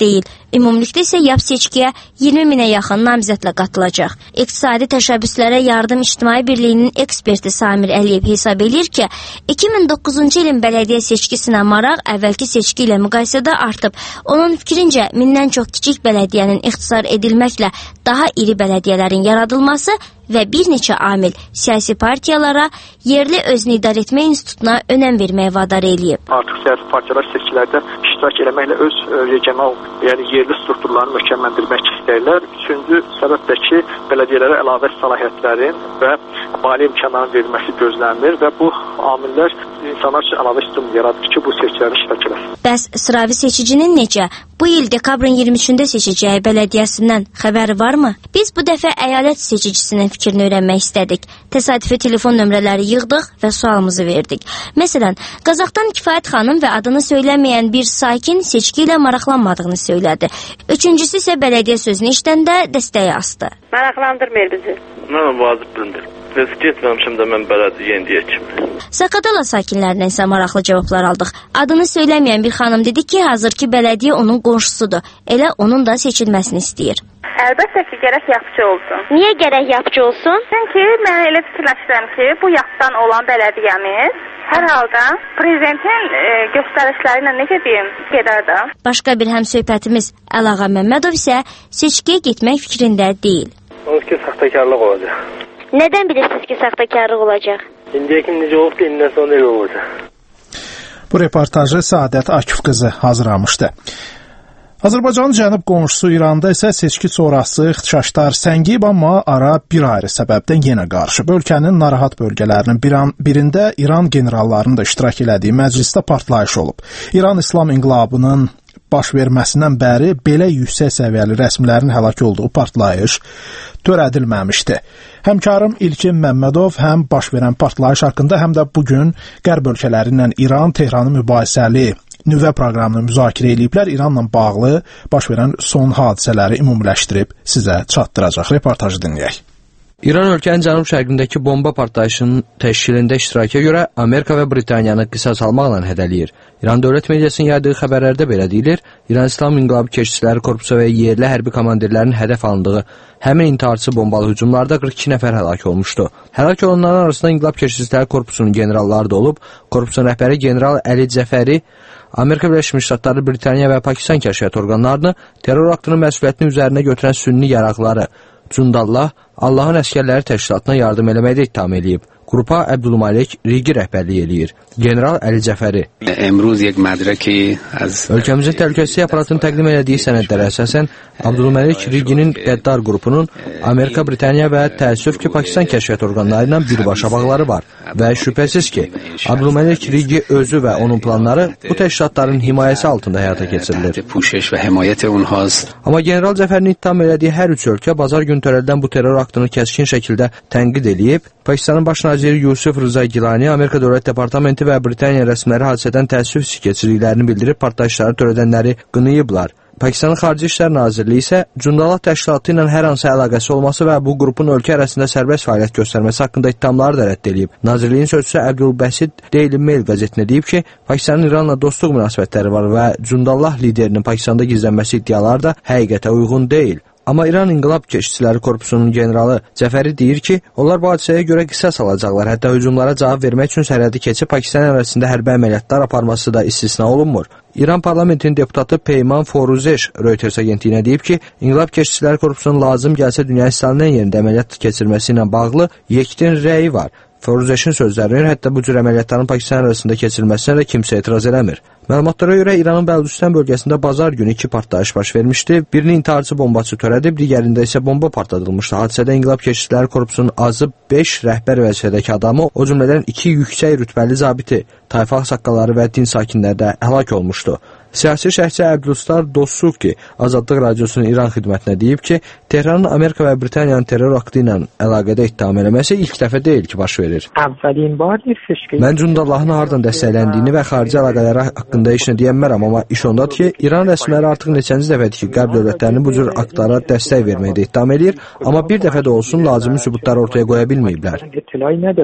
Ümumilikdə isə yap seçkiyə iyirmi minə yaxın namizədlə qatılacaq. İqtisadi təşəbbüslərə yardım İctimai Birliyinin eksperti Samir Əliyev hesab edir ki, iki min doqquzuncu ilin bələdiyyə seçkisinə maraq əvvəlki seçki ilə müqayisədə artıb. Onun fikrincə, mindən çox kiçik bələdiyyənin ixtisar edilməklə daha iri bələdiyyələrin yaradılması və bir neçə amil siyasi partiyalara, yerli özünü idarə etmə institutuna önəm verməyə vadar eləyib. Artıq siyasi partiyalar seçkilərdə iştirak eləməklə öz regional, yəni yerli strukturlarını möhkəmləndirmək istəyirlər. Üçüncü səbəb də ki, bələdiyyələrə əlavə səlahiyyətlərin və maliyyə imkanlarının verilməsi gözlənilir və bu amillər insanlar üçün əlavə stimul yaradır ki, bu seçkilərdə iştirak eləsin. Bəs sıravi seçicinin necə? Bu il dekabrın iyirmi üçündə seçəcəyi bələdiyyəsindən xəbəri varmı? Biz bu dəfə əyalət seçicisinin fikrini öyrənmək istədik. Təsadüfi telefon nömrələri yığdıq və sualımızı verdik. Məsələn, Qazaxdan Kifayət xanım və adını söyləməyən bir sakin seçki ilə maraqlanmadığını söylədi. Üçüncüsü isə bələdiyyə sözünü işləndə dəstəyi asdı. Maraqlandırmır bizi. Nə vacib bilmir. Biz getməmişəm də mən bələdiyyə indiyə kimi. Zaqatala sakinlərindən isə maraqlı cavablar aldıq. Adını söyləməyən bir xanım dedi ki, hazırki bələdiyyə onun qonşusudur. Elə onun da seçilməsini istəyir. Əlbəttə ki, gərək yapıcı olsun. Niyə gərək yapıcı olsun? Çünki mən elə fikirləşirəm ki, bu yaxdan olan bələdiyyəmiz hər halda prezidentin e, göstərişləri ilə necə deyim, gedər də. Başqa bir həmsöhbətimiz Əlağa Məmmədov isə seçkiyə getmək fikrində deyil. Onun ki, saxtakarlıq olacaq. Nədən bilirsiniz ki, saxtakarlıq olacaq? İndiyə kimi necə olub, indindən sonra elə olacaq. Bu reportajı Səadət Akif qızı hazırlamışdı. Azərbaycanın cənub qonşusu İranda isə seçki sonrası ixtişaşlar səngiyib, amma ara bir ayrı səbəbdən yenə qarışıb. Ölkənin narahat bölgələrinin bir an, birində İran generallarının da iştirak elədiyi məclisdə partlayış olub. İran İslam İnqilabının baş verməsindən bəri belə yüksək səviyyəli rəsmilərin həlak olduğu partlayış törədilməmişdi. Həmkarım İlkin Məmmədov həm baş verən partlayış haqqında, həm də bugün qərb ölkələri ilə İran Tehranı mübahisəli nüvə proqramını müzakirə ediblər. İranla bağlı baş verən son hadisələri ümumiləşdirib sizə çatdıracaq. Reportajı dinləyək. İran ölkənin cənub-şərqindəki bomba partlayışının təşkilində iştirakə görə Amerika və Britaniyanı qisas almaqla hədələyir. İran dövlət mediasının yaydığı xəbərlərdə belə deyilir, İran İslam İnqilabı Keşişçiləri Korpusu və yerli hərbi komandirlərin hədəf alındığı həmin intiharçı bombalı hücumlarda qırx iki nəfər həlak olmuşdu. Həlak olanların arasında İnqilab Keşişçiləri Korpusunun generalları da olub. Korpusun rəhbəri general Əli Cəfəri Amerika Birləşmiş Ştatları, Britaniya və Pakistan kəşfiyyat orqanlarını terror aktının məsuliyyətini üzərinə götürən sünni yaraqları Cundallah Allahın əskərləri təşkilatına yardım eləməkdə ittiham eləyib. Qrupa Əbdülmalik Rigi rəhbərlik eləyir. General Əli Cəfəri. Ölkəmizin təhlükəsizlik aparatının təqdim elədiyi sənədlərə əsasən Əbdülmalik Riginin qəddar qrupunun Amerika, Britaniya və təəssüf ki, Pakistan kəşfiyyat orqanları ilə birbaşa bağları var. Və şübhəsiz ki, Əbdülmalik Rigi özü və onun planları bu təşkilatların himayəsi altında həyata keçirilir. Amma General Cəfərinin ittiham elədiyi hər üç ölkə bazar gün törədilən bu terror aktını kəskin şəkildə tənqid eləyib. Pakistanın baş naziri Yusuf Rıza Gilani, Amerika Dövlət Departamenti və Britaniya rəsmiləri hadisədən təəssüf hissi keçirdiklərini bildirib partlayışları törədənləri qınayıblar. Pakistanın Xarici İşlər Nazirliyi isə Cundallah təşkilatı ilə hər hansı əlaqəsi olması və bu qrupun ölkə arasında sərbəst fəaliyyət göstərməsi haqqında ittihamları da rədd edib. Nazirliyin sözçüsü Əbdülbəsid Daily Mail qəzetinə deyib ki, Pakistanın İranla dostluq münasibətləri var və Cundallah liderinin Pakistanda gizlənməsi iddiaları da həqiqətə uyğun deyil. Amma İran İnqilab Keşişçiləri Korpusunun generalı Cəfəri deyir ki, onlar bu hadisəyə görə qisas alacaqlar. Hətta hücumlara cavab vermək üçün sərhədi keçib Pakistan arasında hərbi əməliyyatlar aparması da istisna olunmur. İran parlamentinin deputatı Peyman Foruzeş Reuters agentliyinə deyib ki, İnqilab Keşişçiləri Korpusunun lazım gəlsə dünya istənilən yerində əməliyyat keçirməsi ilə bağlı yekdin rəyi var. Foruzeşin sözlərinə hətta bu cür əməliyyatların Pakistan arasında keçirilməsinə də kimsə etiraz eləmir. Məlumatlara görə İranın Bəluchistan bölgəsində bazar günü iki partlayış baş vermişdi. Birini intiharçı bombaçı törədib, digərində isə bomba partladılmışdı. Hadisədə İnqilab Keşişçiləri Korpusunun azı beş rəhbər vəzifədəki adamı, o cümlədən iki yüksək rütbəli zabiti, tayfa ağsaqqalları və din sakinləri də həlak olmuşdu. Siyasi şərhçi Əbdülstar Dosuki Azadlıq Radiosunun İran xidmətinə deyib ki, Tehranın Amerika və Britaniyanın terror aktı ilə əlaqədə ittiham eləməsi ilk dəfə deyil ki, baş verir. Mən Cundallahın hardan dəstəkləndiyini və xarici əlaqələri haqqında heç nə deyənmərəm, amma iş ondadır ki, İran rəsmiləri artıq neçənci dəfədir ki, qərb dövlətlərini bu cür aktlara dəstək verməkdə ittiham eləyir, amma bir dəfə də olsun lazımi sübutları ortaya qoya bilməyiblər.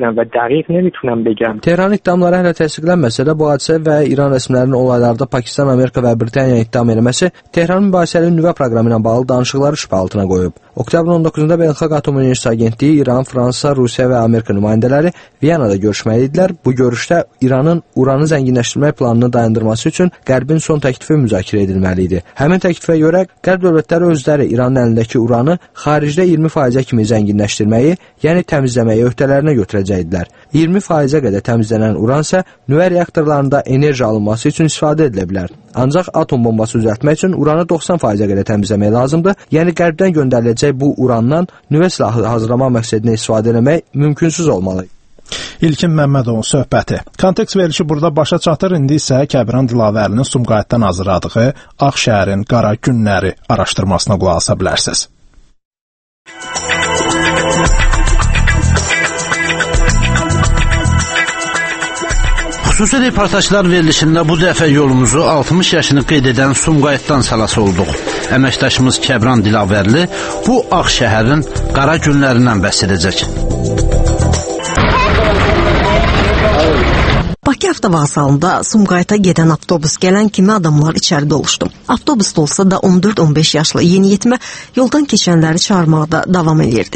Tehran ittihamları hələ təsdiqlənməsə də bu hadisə və İran rəsmilərinin olaylarda Pakistan Amerika və Britaniya ittiham eləməsi Tehranın mübahisəli nüvə proqramı ilə bağlı danışıqları şübhə altına qoyub. Oktyabrın on doqquzunda Beynəlxalq Atom Enerjisi Agentliyi, İran, Fransa, Rusiya və Amerika nümayəndələri Viyanada görüşməli idilər. Bu görüşdə İranın uranı zənginləşdirmək planını dayandırması üçün Qərbin son təklifi müzakirə edilməli idi. Həmin təklifə görə Qərb dövlətləri özləri İranın əlindəki uranı xaricdə iyirmi faizə kimi zənginləşdirməyi, yəni təmizləməyi öhdələrinə götürəcəkdilər. iyirmi faizə qədər təmizlənən uran isə nüvə reaktorlarında enerji alınması üçün istifadə edilə bilər. Ancaq atom bombası düzəltmək üçün uranı doxsan faizə qədər təmizləmək lazımdır. Yəni Qərbdən göndəriləcək bu urandan nüvə silahı hazırlamaq məqsədinə istifadə etmək mümkünsüz olmalı. İlkin Məmmədovun söhbəti. Kontekst verilişi burada başa çatır. İndi isə Kəbran Dilavərlinin Sumqayıtdan hazırladığı Ağşəhərin Qara Günləri araşdırmasına qulaq asa bilərsiniz. Xüsusi reportajlar verilişində bu dəfə yolumuzu altmış yaşını qeyd edən Sumqayıtdan salası olduq. Əməkdaşımız Kəbran Dilavərli bu Ağşəhərin qara günlərindən bəhs edəcək. Bakı avtovağzalında Sumqayıta gedən avtobus gələn kimi adamlar içəri doluşdu. Avtobus olsa da on dörd on beş yaşlı yeniyetmə yoldan keçənləri çağırmaqda davam edirdi.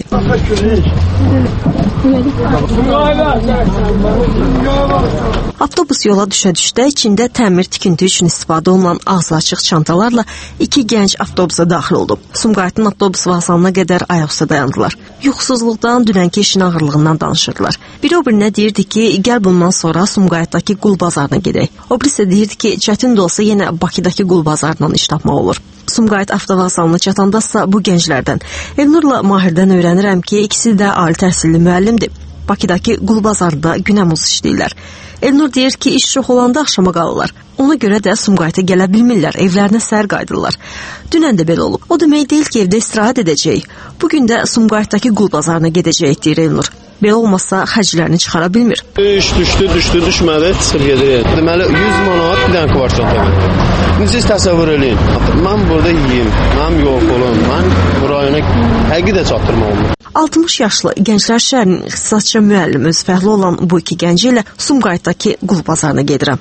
Avtobus yola düşə-düşdə içində təmir tikinti üçün istifadə olunan ağzı açıq çantalarla iki gənc avtobusa daxil oldu. Sumqayıtın avtobus vağzalına qədər ayaq üstə dayandılar. Yuxusuzluqdan dünənki işin ağırlığından danışırdılar. Biri o birinə deyirdi ki, gəl bundan sonra Sumqayıtdakı qul bazarına gedək. O birisi deyirdi ki, çətin də olsa yenə Bakıdakı qul bazarından iş tapmaq olur. Sumqayıt avtovağzalına çatandasa bu gənclərdən Elnurla Mahirdən öyrənirəm ki, ikisi də ali təhsilli müəllimdir. Bakıdakı qul bazarında günəmuz işləyirlər. Elnur deyir ki, iş çox olanda axşama qalırlar. Ona görə də Sumqayıta gələ bilmirlər, evlərinə səhər qayıdırlar. Dünən də belə olub. O demək deyil ki, evdə istirahət edəcəyik. Bugün də Sumqayıtdakı qul bazarına gedəcəyik, deyir Elnur. Belə olmasa xərclərini çıxara bilmir. İş düşdü, düşdü, düşmədi, çıxır gedir. Deməli, yüz manat bir dənə kvartal təmin. İndi siz təsəvvür edin. Mən burada yiyeyim, mənim yox olum, mən bu rayona həqiqi də çatdırma olmur. altmış yaşlı Gənclər şəhərinin ixtisasçı müəllim özü fəhli olan bu iki gənci ilə Sumqayıtdakı qul bazarına gedirəm.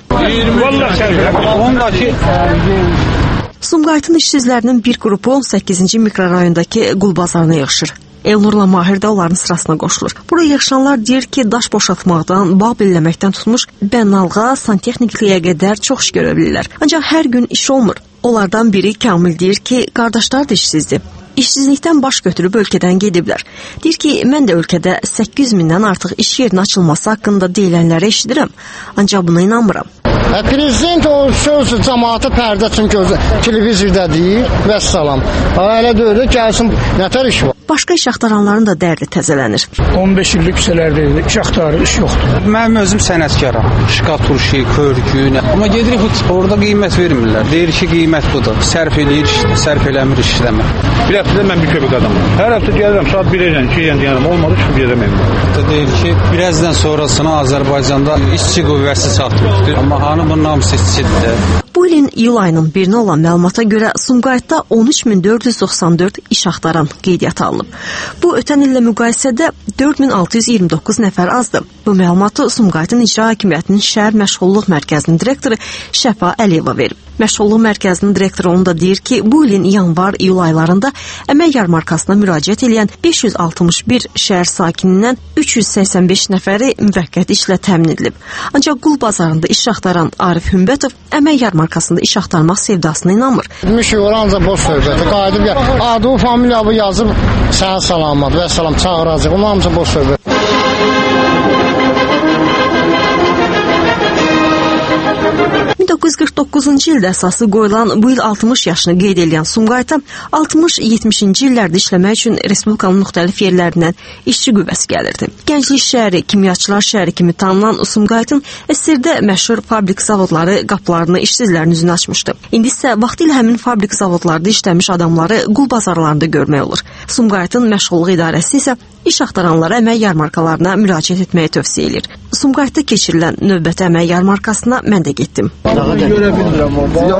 Sumqayıtın işsizlərinin bir qrupu on səkkizinci mikrorayondakı qul bazarına yığışır. Elnurla Mahir də onların sırasına qoşulur. Buraya yığışanlar deyir ki, daş boşaltmaqdan, bağ belləməkdən tutmuş bənalğa, santexnikliyə qədər çox iş görə bilirlər. Ancaq hər gün iş olmur. Onlardan biri Kamil deyir ki, qardaşlar da işsizdir. İşsizlikdən baş götürüb ölkədən gediblər. Deyir ki, mən də ölkədə səkkiz mindən artıq iş yerinin açılması haqqında deyilənləri eşidirəm. Ancaq buna inanmıram. Prezident o söz cəmaatı pərdə üçün gözü televizorda deyir və salam. Elə deyir, gəlsin, nətər iş var? Başqa iş axtaranların da dərdi təzələnir. on beş illik küçələrdə iş axtarır, iş yoxdur. Mənim özüm sənətkaram. Şkaturşi, körgü, amma gedirik orada qiymət vermirlər. Deyir ki, qiymət budur. Sərf eləyir, sərf eləmir, işləmir. Bir həftədə mən bir köpək adamım. Hər həftə gəlirəm, saat birə, ikiyə deyirəm, olmadı, çıxıb gedəm evimə. Deyir ki, birazdan sonrasına Azərbaycanda işçi qüvvəsi çatmışdır. Amma hanı bunun hamısı işçidir. Bu ilin iyul ayının birinə olan məlumata görə Sumqayıtda on üç min dörd yüz doxsan dörd iş axtaran qeydiyyata alınıb. Bu, ötən illə müqayisədə dörd min altı yüz iyirmi doqquz nəfər azdır. Bu məlumatı Sumqayıtın İcra Hakimiyyətinin Şəhər Məşğulluq Mərkəzinin direktoru Şəfa Əliyeva verib. Məşğulluq Mərkəzinin direktoru onu da deyir ki, bu ilin yanvar-iyul aylarında əmək yarmarkasına müraciət edən beş yüz altmış bir şəhər sakinindən üç yüz səksən beş nəfəri müvəqqəti işlə təmin edilib. Ancaq qul bazarında iş axtaran Arif Hümbətov əmək yarmarkasında iş axtarmaq sevdasına inanmır. Müşür ancaq boş söhbəti. Qayıdıb ya, adı, familiyabı yazıb sənə salamat və salam çağıracaq. Onun hamısı boş söhbət. min doqquz yüz qırx doqquzuncu ildə əsası qoyulan bu il altmış yaşını qeyd edən Sumqayıta altmış yetmişinci illərdə işləmək üçün Respublikanın müxtəlif yerlərindən işçi qüvvəsi gəlirdi. Gənclik şəhəri, kimyaçılar şəhəri kimi tanınan Sumqayıtın əsrdə məşhur fabrik zavodları qapılarını işsizlərin üzünə açmışdı. İndi isə vaxtilə həmin fabrik zavodlarda işləmiş adamları qul bazarlarında görmək olur. Sumqayıtın məşğulluq idarəsi isə iş axtaranlara əmək yarmarkalarına müraciət etməyi tövsiyə edir. Sumqayıtda keçirilən növbəti əmək yarmarkasına mən də getdim. Görə bilmirəm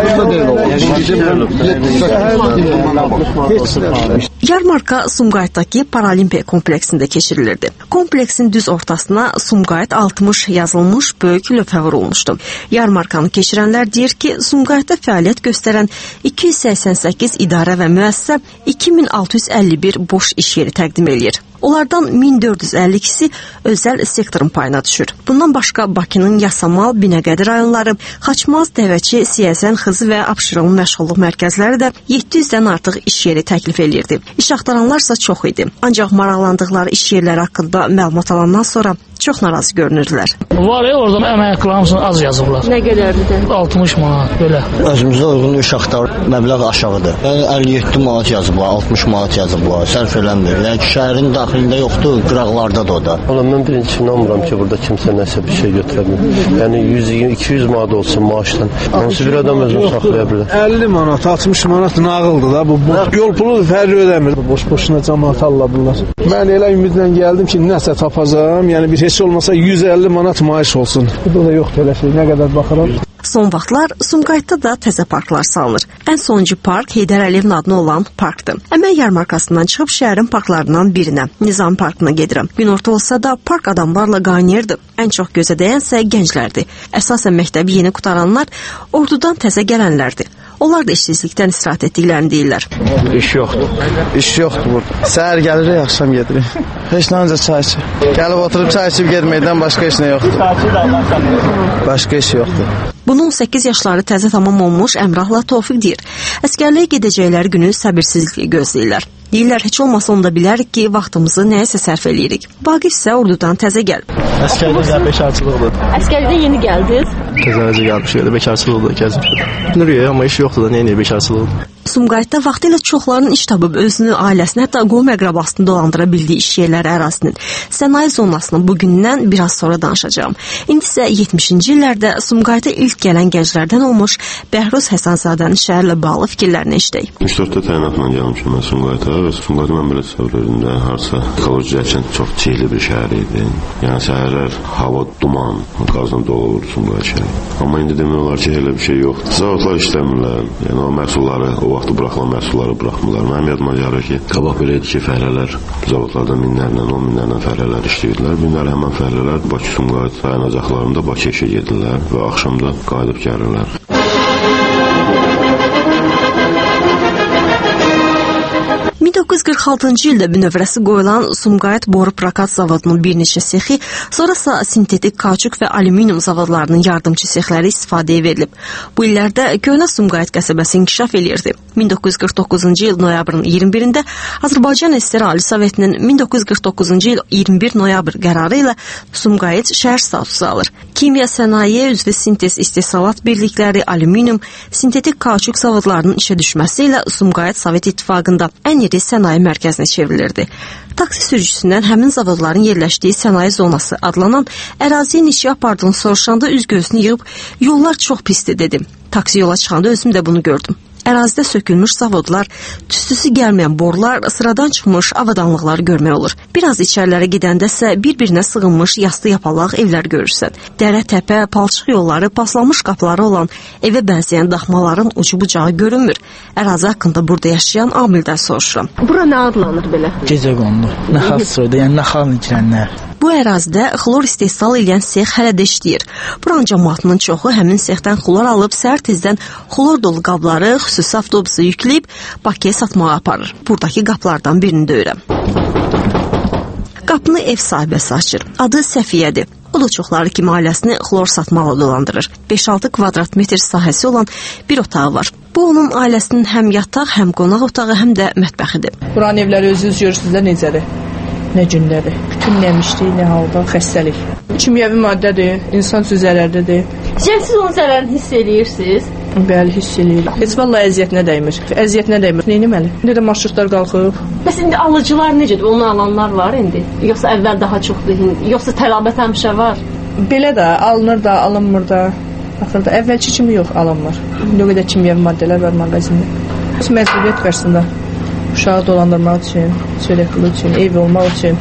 orada. Yarmarka Sumqayıtdakı Paralimpiya kompleksində keçirilirdi. Kompleksin düz ortasına Sumqayıt altmış yazılmış böyük lövhə vurulmuşdu. Yarmarkanı keçirənlər deyir ki, Sumqayıtda fəaliyyət göstərən iki yüz səksən səkkiz idarə və müəssisə iki min altı yüz əlli bir boş iş yeri təqdim edir. Onlardan min dörd yüz əlli ikisi özəl sektorun payına düşür. Bundan başqa Bakının Yasamal, Binəqədi rayonları, Xaçmaz, Dəvəçi, Siyəzən, Xızı və Abşeron məşğulluq mərkəzləri də yeddi yüzdən artıq iş yeri təklif edirdi. İş axtaranlarsa çox idi. Ancaq maraqlandıqları iş yerləri haqqında məlumat alandan sonra çox narazı görünürdülər. Var ya, orada əmək haqqlarımızın az yazıblar. Nə qədərdir də? altmış manat belə. Özümüzə uyğun iş axtar, məbləğ aşağıdır. Yəni əlli yeddi manat yazıblar, altmış manat yazıblar, sərf eləmir. Yəni ki, şəhərin daxilində yoxdur, qıraqlardadır o da. Valla mən birinci inanmıram ki, burada kimsə nəsə bir şey götürə bilir. Yəni yüz iki yüz manat olsun maaşdan. Hansı bir adam özünü saxlaya bilər? əlli manat, altmış manat nağıldır da. Bu yol pulu fərqi ödəmir. Boş-boşuna cəmaat alladılar. Mən elə ümidlə gəldim ki, nəsə tapacağam. Yəni bir heç olmasa yüz əlli manat maaş olsun. Bu da yoxdur elə şey. Nə qədər baxıram. Son vaxtlar Sumqayıtda da təzə parklar salınır. Ən sonuncu park Heydər Əliyevin adına olan parkdır. Əmək yarmarkasından çıxıb şəhərin parklarından birinə, Nizam parkına gedirəm. Günorta olsa da park adamlarla qaynayırdı. Ən çox gözə dəyənsə gənclərdir. Əsasən məktəbi yeni qutaranlar, ordudan təzə gələnlərdir. Onlar da işsizlikdən istirahət etdiklərini deyirlər. İş yoxdur. İş yoxdur burada. Səhər gəlirik, axşam gedirik. Heç nə ancaq çay içir. Gəlib oturub çay içib getməkdən başqa heç nə yoxdur. Başqa iş yoxdur. Bunu on səkkiz yaşları təzə tamam olmuş Əmrahla Tofiq deyir. Əskərliyə gedəcəkləri günü səbirsizliklə gözləyirlər. Deyirlər, heç olmasa onda bilərik ki, vaxtımızı nəyəsə sərf eləyirik. Vaqif isə ordudan təzə gəlib. Əskərlikdə bekarçılıqdır. Əskərlikdə yeni gəldiniz? Təzəcə gəlmişik, elə bekarçılıqdır, gəzmişik. Bilirik, amma iş yoxdur da, neyə bekarçılıqdır. Sumqayıtda vaxtilə çoxların iş tapıb özünü, ailəsini, hətta qohum əqrabasını dolandıra bildiyi iş yerləri ərazisinin sənaye zonasının bugündən biraz sonra danışacağım. İndi isə yetmişinci illərdə Sumqayıta ilk gələn gənclərdən olmuş Bəhruz Həsənzadənin şəhərlə bağlı fikirlərini eşitdik. altmış dörddə təyinatla gəlmişəm mən Sumqayıta və Sumqayıta mən belə səvr harsa ekoloji cəhətdən çox çirkli bir şəhər idi. Yəni səhərlər hava duman, qazdan dolu olur Sumqayıt şəhəri. Amma indi demək olar ki, elə bir şey yoxdur. Zavodlar işləmirlər. Yəni o məhsulları, o vaxtı buraxılan məhsulları buraxmırlar. Mənim yadıma gəlir ki, qabaq belə idi ki, fəhlələr zavodlarda minlərlə, on minlərlə fəhlələr işləyirdilər. Günlər həmən fəhlələr Bakı Sumqayıt dayanacaqlarında Bakı işə gedirlər və axşamda qayıdıb gəlirlər. min doqquz yüz qırx altıncı ildə bünövrəsi qoyulan Sumqayıt boru prokat zavodunun bir neçə sexi, sonrasa sintetik kauçuk və alüminium zavodlarının yardımçı sexləri istifadəyə verilib. Bu illərdə köhnə Sumqayıt qəsəbəsi inkişaf eləyirdi. min doqquz yüz qırx doqquzuncu il noyabrın iyirmi birində Azərbaycan S S R Ali Sovetinin min doqquz yüz qırx doqquzuncu il iyirmi bir noyabr qərarı ilə Sumqayıt şəhər statusu alır. Kimya sənaye, üzvü sintez istehsalat birlikləri, alüminium, sintetik kauçuk zavodlarının işə düşməsi ilə Sumqayıt Sovet İttifaqında ən iri sənaye mərkəzinə çevrilirdi. Taksi sürücüsündən həmin zavodların yerləşdiyi sənaye zonası adlanan əraziyə neçə apardığını soruşanda üz gözünü yığıb, yollar çox pisdir dedim. Taksi yola çıxanda özüm də bunu gördüm. Ərazidə sökülmüş zavodlar, tüstüsü gəlməyən borular, sıradan çıxmış avadanlıqları görmək olur. Biraz içərilərə gedəndə isə bir-birinə sığınmış yastı yapalaq evlər görürsən. Dərə, təpə, palçıq yolları, paslanmış qapıları olan evə bənzəyən daxmaların ucu bucağı görünmür. Ərazi haqqında burada yaşayan amildən soruşuram. Bura nə adlanır belə? Gecə qondu. Naxal soyda, yəni naxal girənlər. Bu ərazidə xlor istehsal edən sex hələ də işləyir. Buranın cəmaatının çoxu həmin sexdən xlor alıb səhər tezdən xlor dolu qabları xüsusi avtobusa yükləyib Bakıya satmağa aparır. Buradakı qaplardan birini döyürəm. Qapını ev sahibəsi açır. Adı Səfiyyədir. O da çoxları kimi ailəsini xlor satmaqla dolandırır. beş altı kvadrat metr sahəsi olan bir otağı var. Bu onun ailəsinin həm yataq, həm qonaq otağı, həm də mətbəxidir. Buranın evləri özünüz görürsünüz də necədir? Nə gündədir? Bütün nəmişlik, nə halda, xəstəlik. Kimyəvi maddədir, insan üçün zərərlidir. Yəni siz onun zərərini hiss edirsiniz? Bəli, hiss edirik. Heç vallahi əziyyətinə dəymir. Əziyyətinə dəymir. Neyləməli? İndi də marşrutlar qalxıb. Bəs indi alıcılar necədir? Onu alanlar var indi? Yoxsa əvvəl daha çoxdur? Yoxsa tələbət həmişə var? Belə də, alınır da, alınmır da. Axırda əvvəlki kimi yox, alınmır. İndi o qədər kimyəvi maddələr var mağazində. Məcburiyyət qarşısında uşağı dolandırmaq üçün, çörəkli üçün, ev olmaq üçün.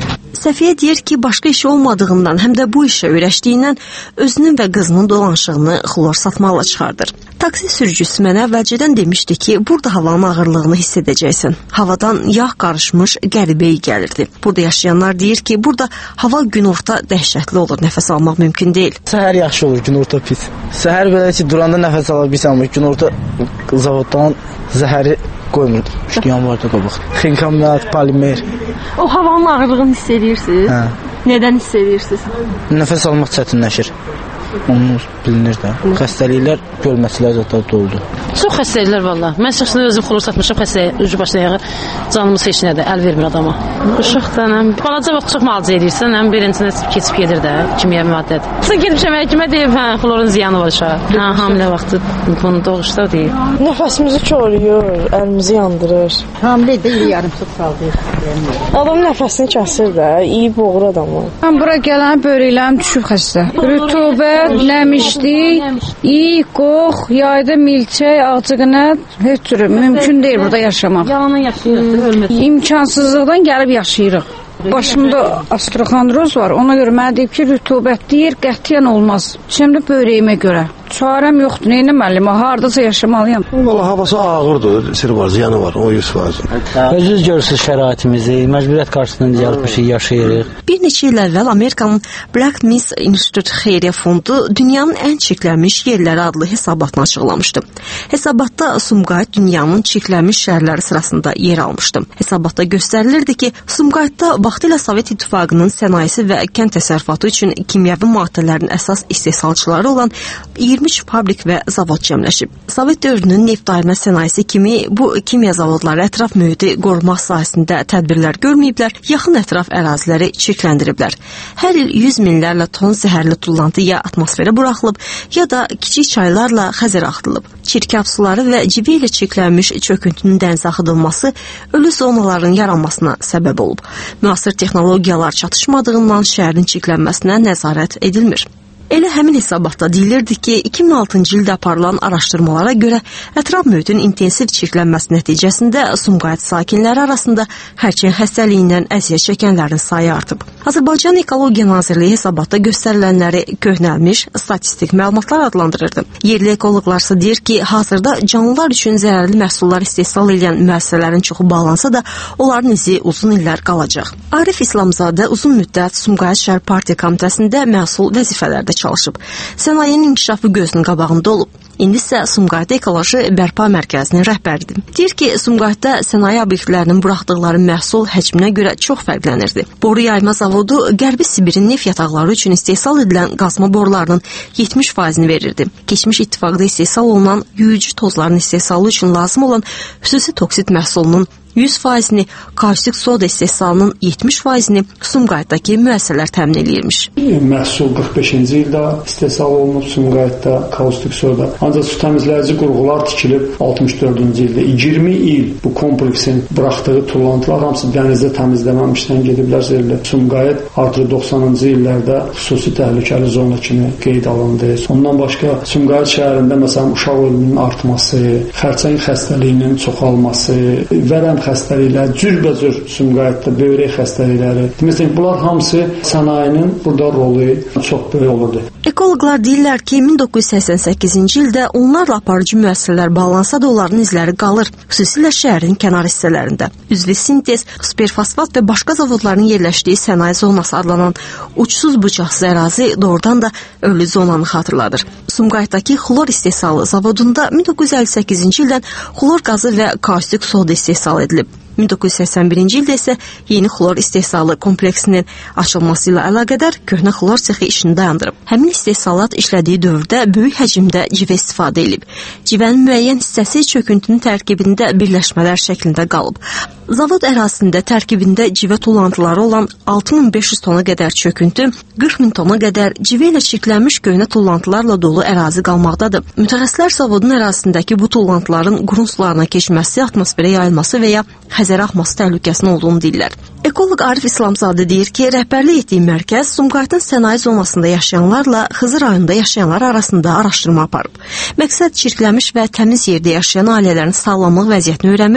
Səfiyyə deyir ki, başqa işi olmadığından, həm də bu işə öyrəşdiyindən özünün və qızının dolanışığını xlor satmaqla çıxardır. Taksi sürücüsü mənə əvvəlcədən demişdi ki, burada havanın ağırlığını hiss edəcəksən. Havadan yağ qarışmış qəribə iyi gəlirdi. Burada yaşayanlar deyir ki, burada hava günorta dəhşətli olur, nəfəs almaq mümkün deyil. Səhər yaxşı olur, günorta pis. Səhər belə ki, duranda nəfəs ala bilsən, günorta zavoddan zəhəri qoymur. Şüyan var da qabaq. Xinkamlat, polimer. O havanın ağırlığını hiss edirsiniz? Hə. Nədən hiss edirsiniz? Nəfəs almaq çətinləşir. Onun bilinir də. Xəstəliklər görməçilər zətdə doldu. Çox xəstəliklər valla. Mən şəxsən özüm xlor satmışam, xəstəyə ucu başına yağı canımız heç nədir, əl vermir adama. Uşaqdan həm balaca vaxt çox müalicə edirsən, həm birincinə keçib gedir də, kimyəvi maddədir. Sən gedmişəm həkimə deyib, hə, xlorun ziyanı var uşağa. Hə, hamilə vaxtı bunu doğuşda deyib. Nəfəsimizi koruyur, əlimizi yandırır. Hamilə də il yarım çox saldı. Adam nəfəsini kəsir də, iyi boğur adamı. Mən bura gələn böyrəklərim düşüb xəstə. Rütubət, nəmişlik, iyi, qox, yayda milçək, acıqınət, heç türlü mümkün deyil burada yaşamaq. Yalanın yaşayırıq, ölmür. İmkansızlıqdan gəlib yaşayırıq. Başımda astroxondroz var, ona görə mənə deyib ki, rütubət deyir, qətiyyən olmaz. Şimdi böyrəyimə görə. Çarəm yoxdur, nə etməliyəm, hardasa yaşamalıyam. Valla havası ağırdır, sir var, ziyanı var, o yüz faiz. Özünüz görürsünüz şəraitimizi, məcburiyyət qarşısında gəlmişik, yaşayırıq. Bir neçə il əvvəl Amerikanın Black Miss Institute Xeyriyyə Fondu dünyanın ən çirklənmiş yerləri adlı hesabatını açıqlamışdı. Hesabatda Sumqayıt dünyanın çirklənmiş şəhərləri sırasında yer almışdı. Hesabatda göstərilirdi ki, Sumqayıtda vaxtilə Sovet İttifaqının sənayesi və kənd təsərrüfatı üçün kimyəvi maddələrin əsas istehsalçıları olan iyirmi üç fabrik və zavod cəmləşib. Sovet dövrünün neft ayırma sənayesi kimi bu kimya zavodları ətraf mühiti qorumaq sahəsində tədbirlər görməyiblər, yaxın ətraf əraziləri çirkləndiriblər. Hər il yüz minlərlə ton zəhərli tullantı ya atmosferə buraxılıb, ya da kiçik çaylarla Xəzərə axıdılıb. Çirkab suları və civə ilə çirklənmiş çöküntünün dənizə axıdılması ölü zonaların yaranmasına səbəb olub. Müasir texnologiyalar çatışmadığından şəhərin çirklənməsinə nəzarət edilmir. Elə həmin hesabatda deyilirdi ki, iki min altıncı ildə aparılan araşdırmalara görə ətraf mühitin intensiv çirklənməsi nəticəsində Sumqayıt sakinləri arasında hərçin xəstəliyindən əziyyət çəkənlərin sayı artıb. Azərbaycan Ekologiya Nazirliyi hesabatda göstərilənləri köhnəlmiş statistik məlumatlar adlandırırdı. Yerli ekoloqlarsa deyir ki, hazırda canlılar üçün zərərli məhsullar istehsal edən müəssisələrin çoxu bağlansa da, onların izi uzun illər qalacaq. Arif İslamzadə uzun müddət Sumqayıt Şəhər Partiya Komitəsində məsul vəzifələrdə çalışıb. Sənayenin inkişafı gözünün qabağında olub. İndi isə Sumqayıt Ekoloji Bərpa Mərkəzinin rəhbəridir. Deyir ki, Sumqayıtda sənaye obyektlərinin buraxdıqları məhsul həcminə görə çox fərqlənirdi. Boru yayma zavodu Qərbi Sibirin neft yataqları üçün istehsal edilən qazma borularının yetmiş faizini verirdi. Keçmiş ittifaqda istehsal olunan yuyucu tozların istehsalı üçün lazım olan xüsusi toksit məhsulunun yüz faizini, kaustik soda istehsalının yetmiş faizini Sumqayıtdakı müəssisələr təmin edirmiş. Məhsul qırx beşinci ildə istehsal olunub Sumqayıtda kaustik soda. Ancaq su təmizləyici qurğular tikilib altmış dördüncü ildə. iyirmi il bu kompleksin buraxdığı tullantılar hamısı dənizdə təmizləməmişdən gediblər zirlə. Sumqayıt artıq doxsanıncı illərdə xüsusi təhlükəli zona kimi qeyd alındı. Ondan başqa Sumqayıt şəhərində məsələn uşaq ölümünün artması, xərçəng xəstəliyinin çoxalması, vərəm xəstəliklər, cürbəcür Sumqayıtda böyrək xəstəlikləri. Məsələn, bunlar hamısı sənayenin burada rolu çox böyük olurdu. Ekoloqlar deyirlər ki, min doqquz yüz səksən səkkizinci ildə onlarla aparıcı müəssisələr bağlansa da onların izləri qalır, xüsusilə şəhərin kənar hissələrində. Üzvi sintez, superfosfat və başqa zavodların yerləşdiyi sənaye zonası adlanan uçsuz bucaqsız ərazi doğrudan da ölü zonanı xatırladır. Sumqayıtdakı xlor istehsalı zavodunda min doqquz yüz əlli səkkizinci ildən xlor qazı və kaustik soda istehsal edilib. min doqquz yüz səksən birinci ildə isə yeni xlor istehsalı kompleksinin açılması ilə əlaqədar köhnə xlor sexi işini dayandırıb. Həmin istehsalat işlədiyi dövrdə böyük həcmdə civə istifadə edilib. Civənin müəyyən hissəsi çöküntünün tərkibində birləşmələr şəklində qalıb. Zavod ərazisində tərkibində civə tullantıları olan altı min beş yüz tona qədər çöküntü, qırx min tona qədər civə ilə çirklənmiş köhnə tullantılarla dolu ərazi qalmaqdadır. Mütəxəssislər zavodun ərazisindəki bu tullantıların qurun sularına keçməsi, atmosferə yayılması və ya Xəzərə axması təhlükəsinin olduğunu deyirlər. Ekoloq Arif İslamzadə deyir ki, rəhbərlik etdiyi mərkəz Sumqayıtın sənaye zonasında yaşayanlarla Xızı rayonunda yaşayanlar arasında araşdırma aparıb. Məqsəd çirklənmiş və təmiz yerdə yaşayan ailələrin sağlamlıq vəziyyətini öyrənmək olub.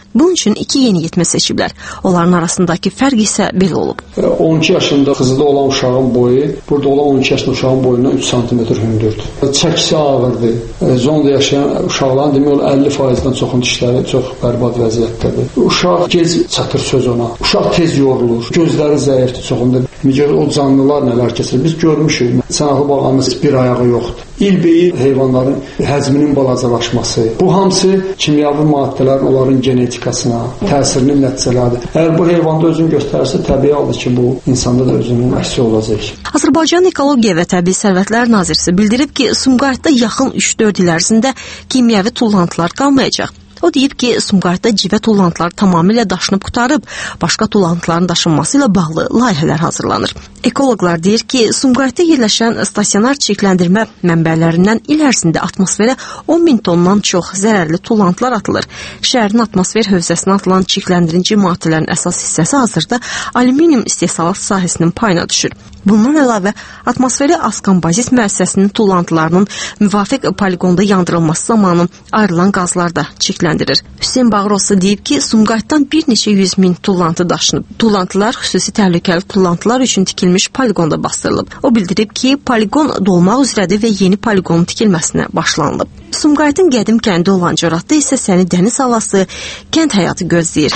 Bunun üçün iki yeniyetmə seçiblər. Onların arasındakı fərq isə belə olub. on iki yaşında qızıda olan uşağın boyu, burada olan on iki yaşında uşağın boyundan üç santimetr hündürdür. Çəkisi ağırdır. Zonda yaşayan uşaqların demək olar əlli faizdən çoxun dişləri çox bərbad vəziyyətdədir. Uşaq gec çatır söz ona. Uşaq tez yorulur. Gözləri zəifdir çoxunda. Necə o canlılar nələr keçirir. Biz görmüşük. Çanaqlı bağamız bir ayağı yoxdur. İlbeil heyvanların həzminin balacalaşması. Bu hamısı kimyəvi maddələrin onların genetikasına, təsirinin nəticələridir. Əgər bu heyvanda özünü göstərsə, təbii haldır ki, bu insanda da özünün əksi olacaq. Azərbaycan Ekologiya və Təbii Sərvətlər Nazirliyi bildirib ki, Sumqayıtda yaxın üç dörd il ərzində kimyəvi tullantılar qalmayacaq. O deyib ki, Sumqayıtda civə tullantıları tamamilə daşınıb qutarıb, başqa tullantıların daşınması ilə bağlı layihələr hazırlanır. Ekoloqlar deyir ki, Sumqayıtda yerləşən stasionar çirkləndirmə mənbələrindən il ərzində atmosferə on min tondan çox zərərli tullantılar atılır. Şəhərin atmosfer hövzəsinə atılan çirkləndirici maddələrin əsas hissəsi hazırda alüminium istehsalat sahəsinin payına düşür. Bundan əlavə, atmosferi Askanbazis müəssisəsinin tullantılarının müvafiq poligonda yandırılması zamanı ayrılan qazlar da çirkləndirir. Hüseyn Bağıroğlu deyib ki, Sumqayıtdan bir neçə yüz min tullantı daşınıb. Tullantılar xüsusi təhlükəli tullantılar üçün tikilmiş poligonda bastırılıb. O bildirib ki, poligon dolmaq üzrədir və yeni poligonun tikilməsinə başlanılıb. Sumqayıtın qədim kəndi olan Coratda isə səni dəniz havası, kənd həyatı gözləyir.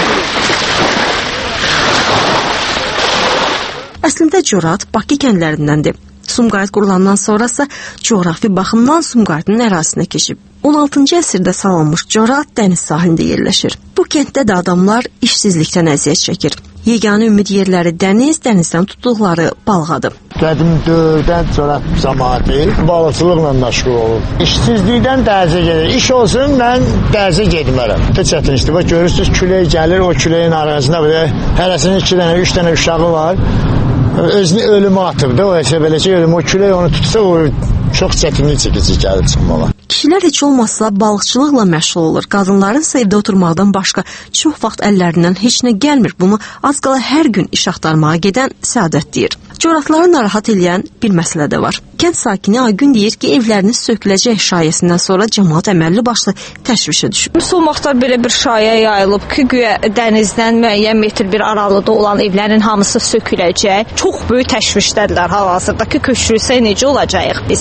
Əslində Corat Bakı kəndlərindəndir. Sumqayıt qurulandan sonrası coğrafi baxımdan Sumqayıtın ərazisinə keçib. on altıncı əsrdə salınmış Corat dəniz sahilində yerləşir. Bu kənddə də adamlar işsizlikdən əziyyət çəkir. Yeganə ümid yerləri dəniz, dənizdən tutduqları balıqadır. Qədim dövrdən Corat cəmaəti balıqçılıqla məşğul olur. İşsizlikdən dənizə gedir. İş olsun, mən dənizə getmərəm. Çox çətin işdir. Bax görürsüz, külək gəlir, o küləyin arasında belə hərəsinin iki dənə, üç dənə uşağı var. Özünü ölümə atıbdı. O isə belə ki, ölüm, o külək onu tutsa, o çox çətinlik çəkici gəlir çıxmağa. Kişilər heç olmazsa balıqçılıqla məşğul olur. Qadınların ise evdə oturmaqdan başqa çox vaxt əllərindən heç nə gəlmir. Bunu az qala hər gün iş axtarmağa gedən Səadət deyir. Coratları narahat eləyən bir məsələ də var. Kənd sakini Aygün deyir ki, evlərinin söküləcək şayəsindən sonra cəmaət əməlli başlı təşvişə düşüb. Son vaxtlar belə bir şayə yayılıb ki, güya dənizdən müəyyən metr bir aralıqda olan evlərin hamısı söküləcək. Çox böyük təşvişdədirlər hal-hazırda ki, köçürülsə necə olacağıq biz?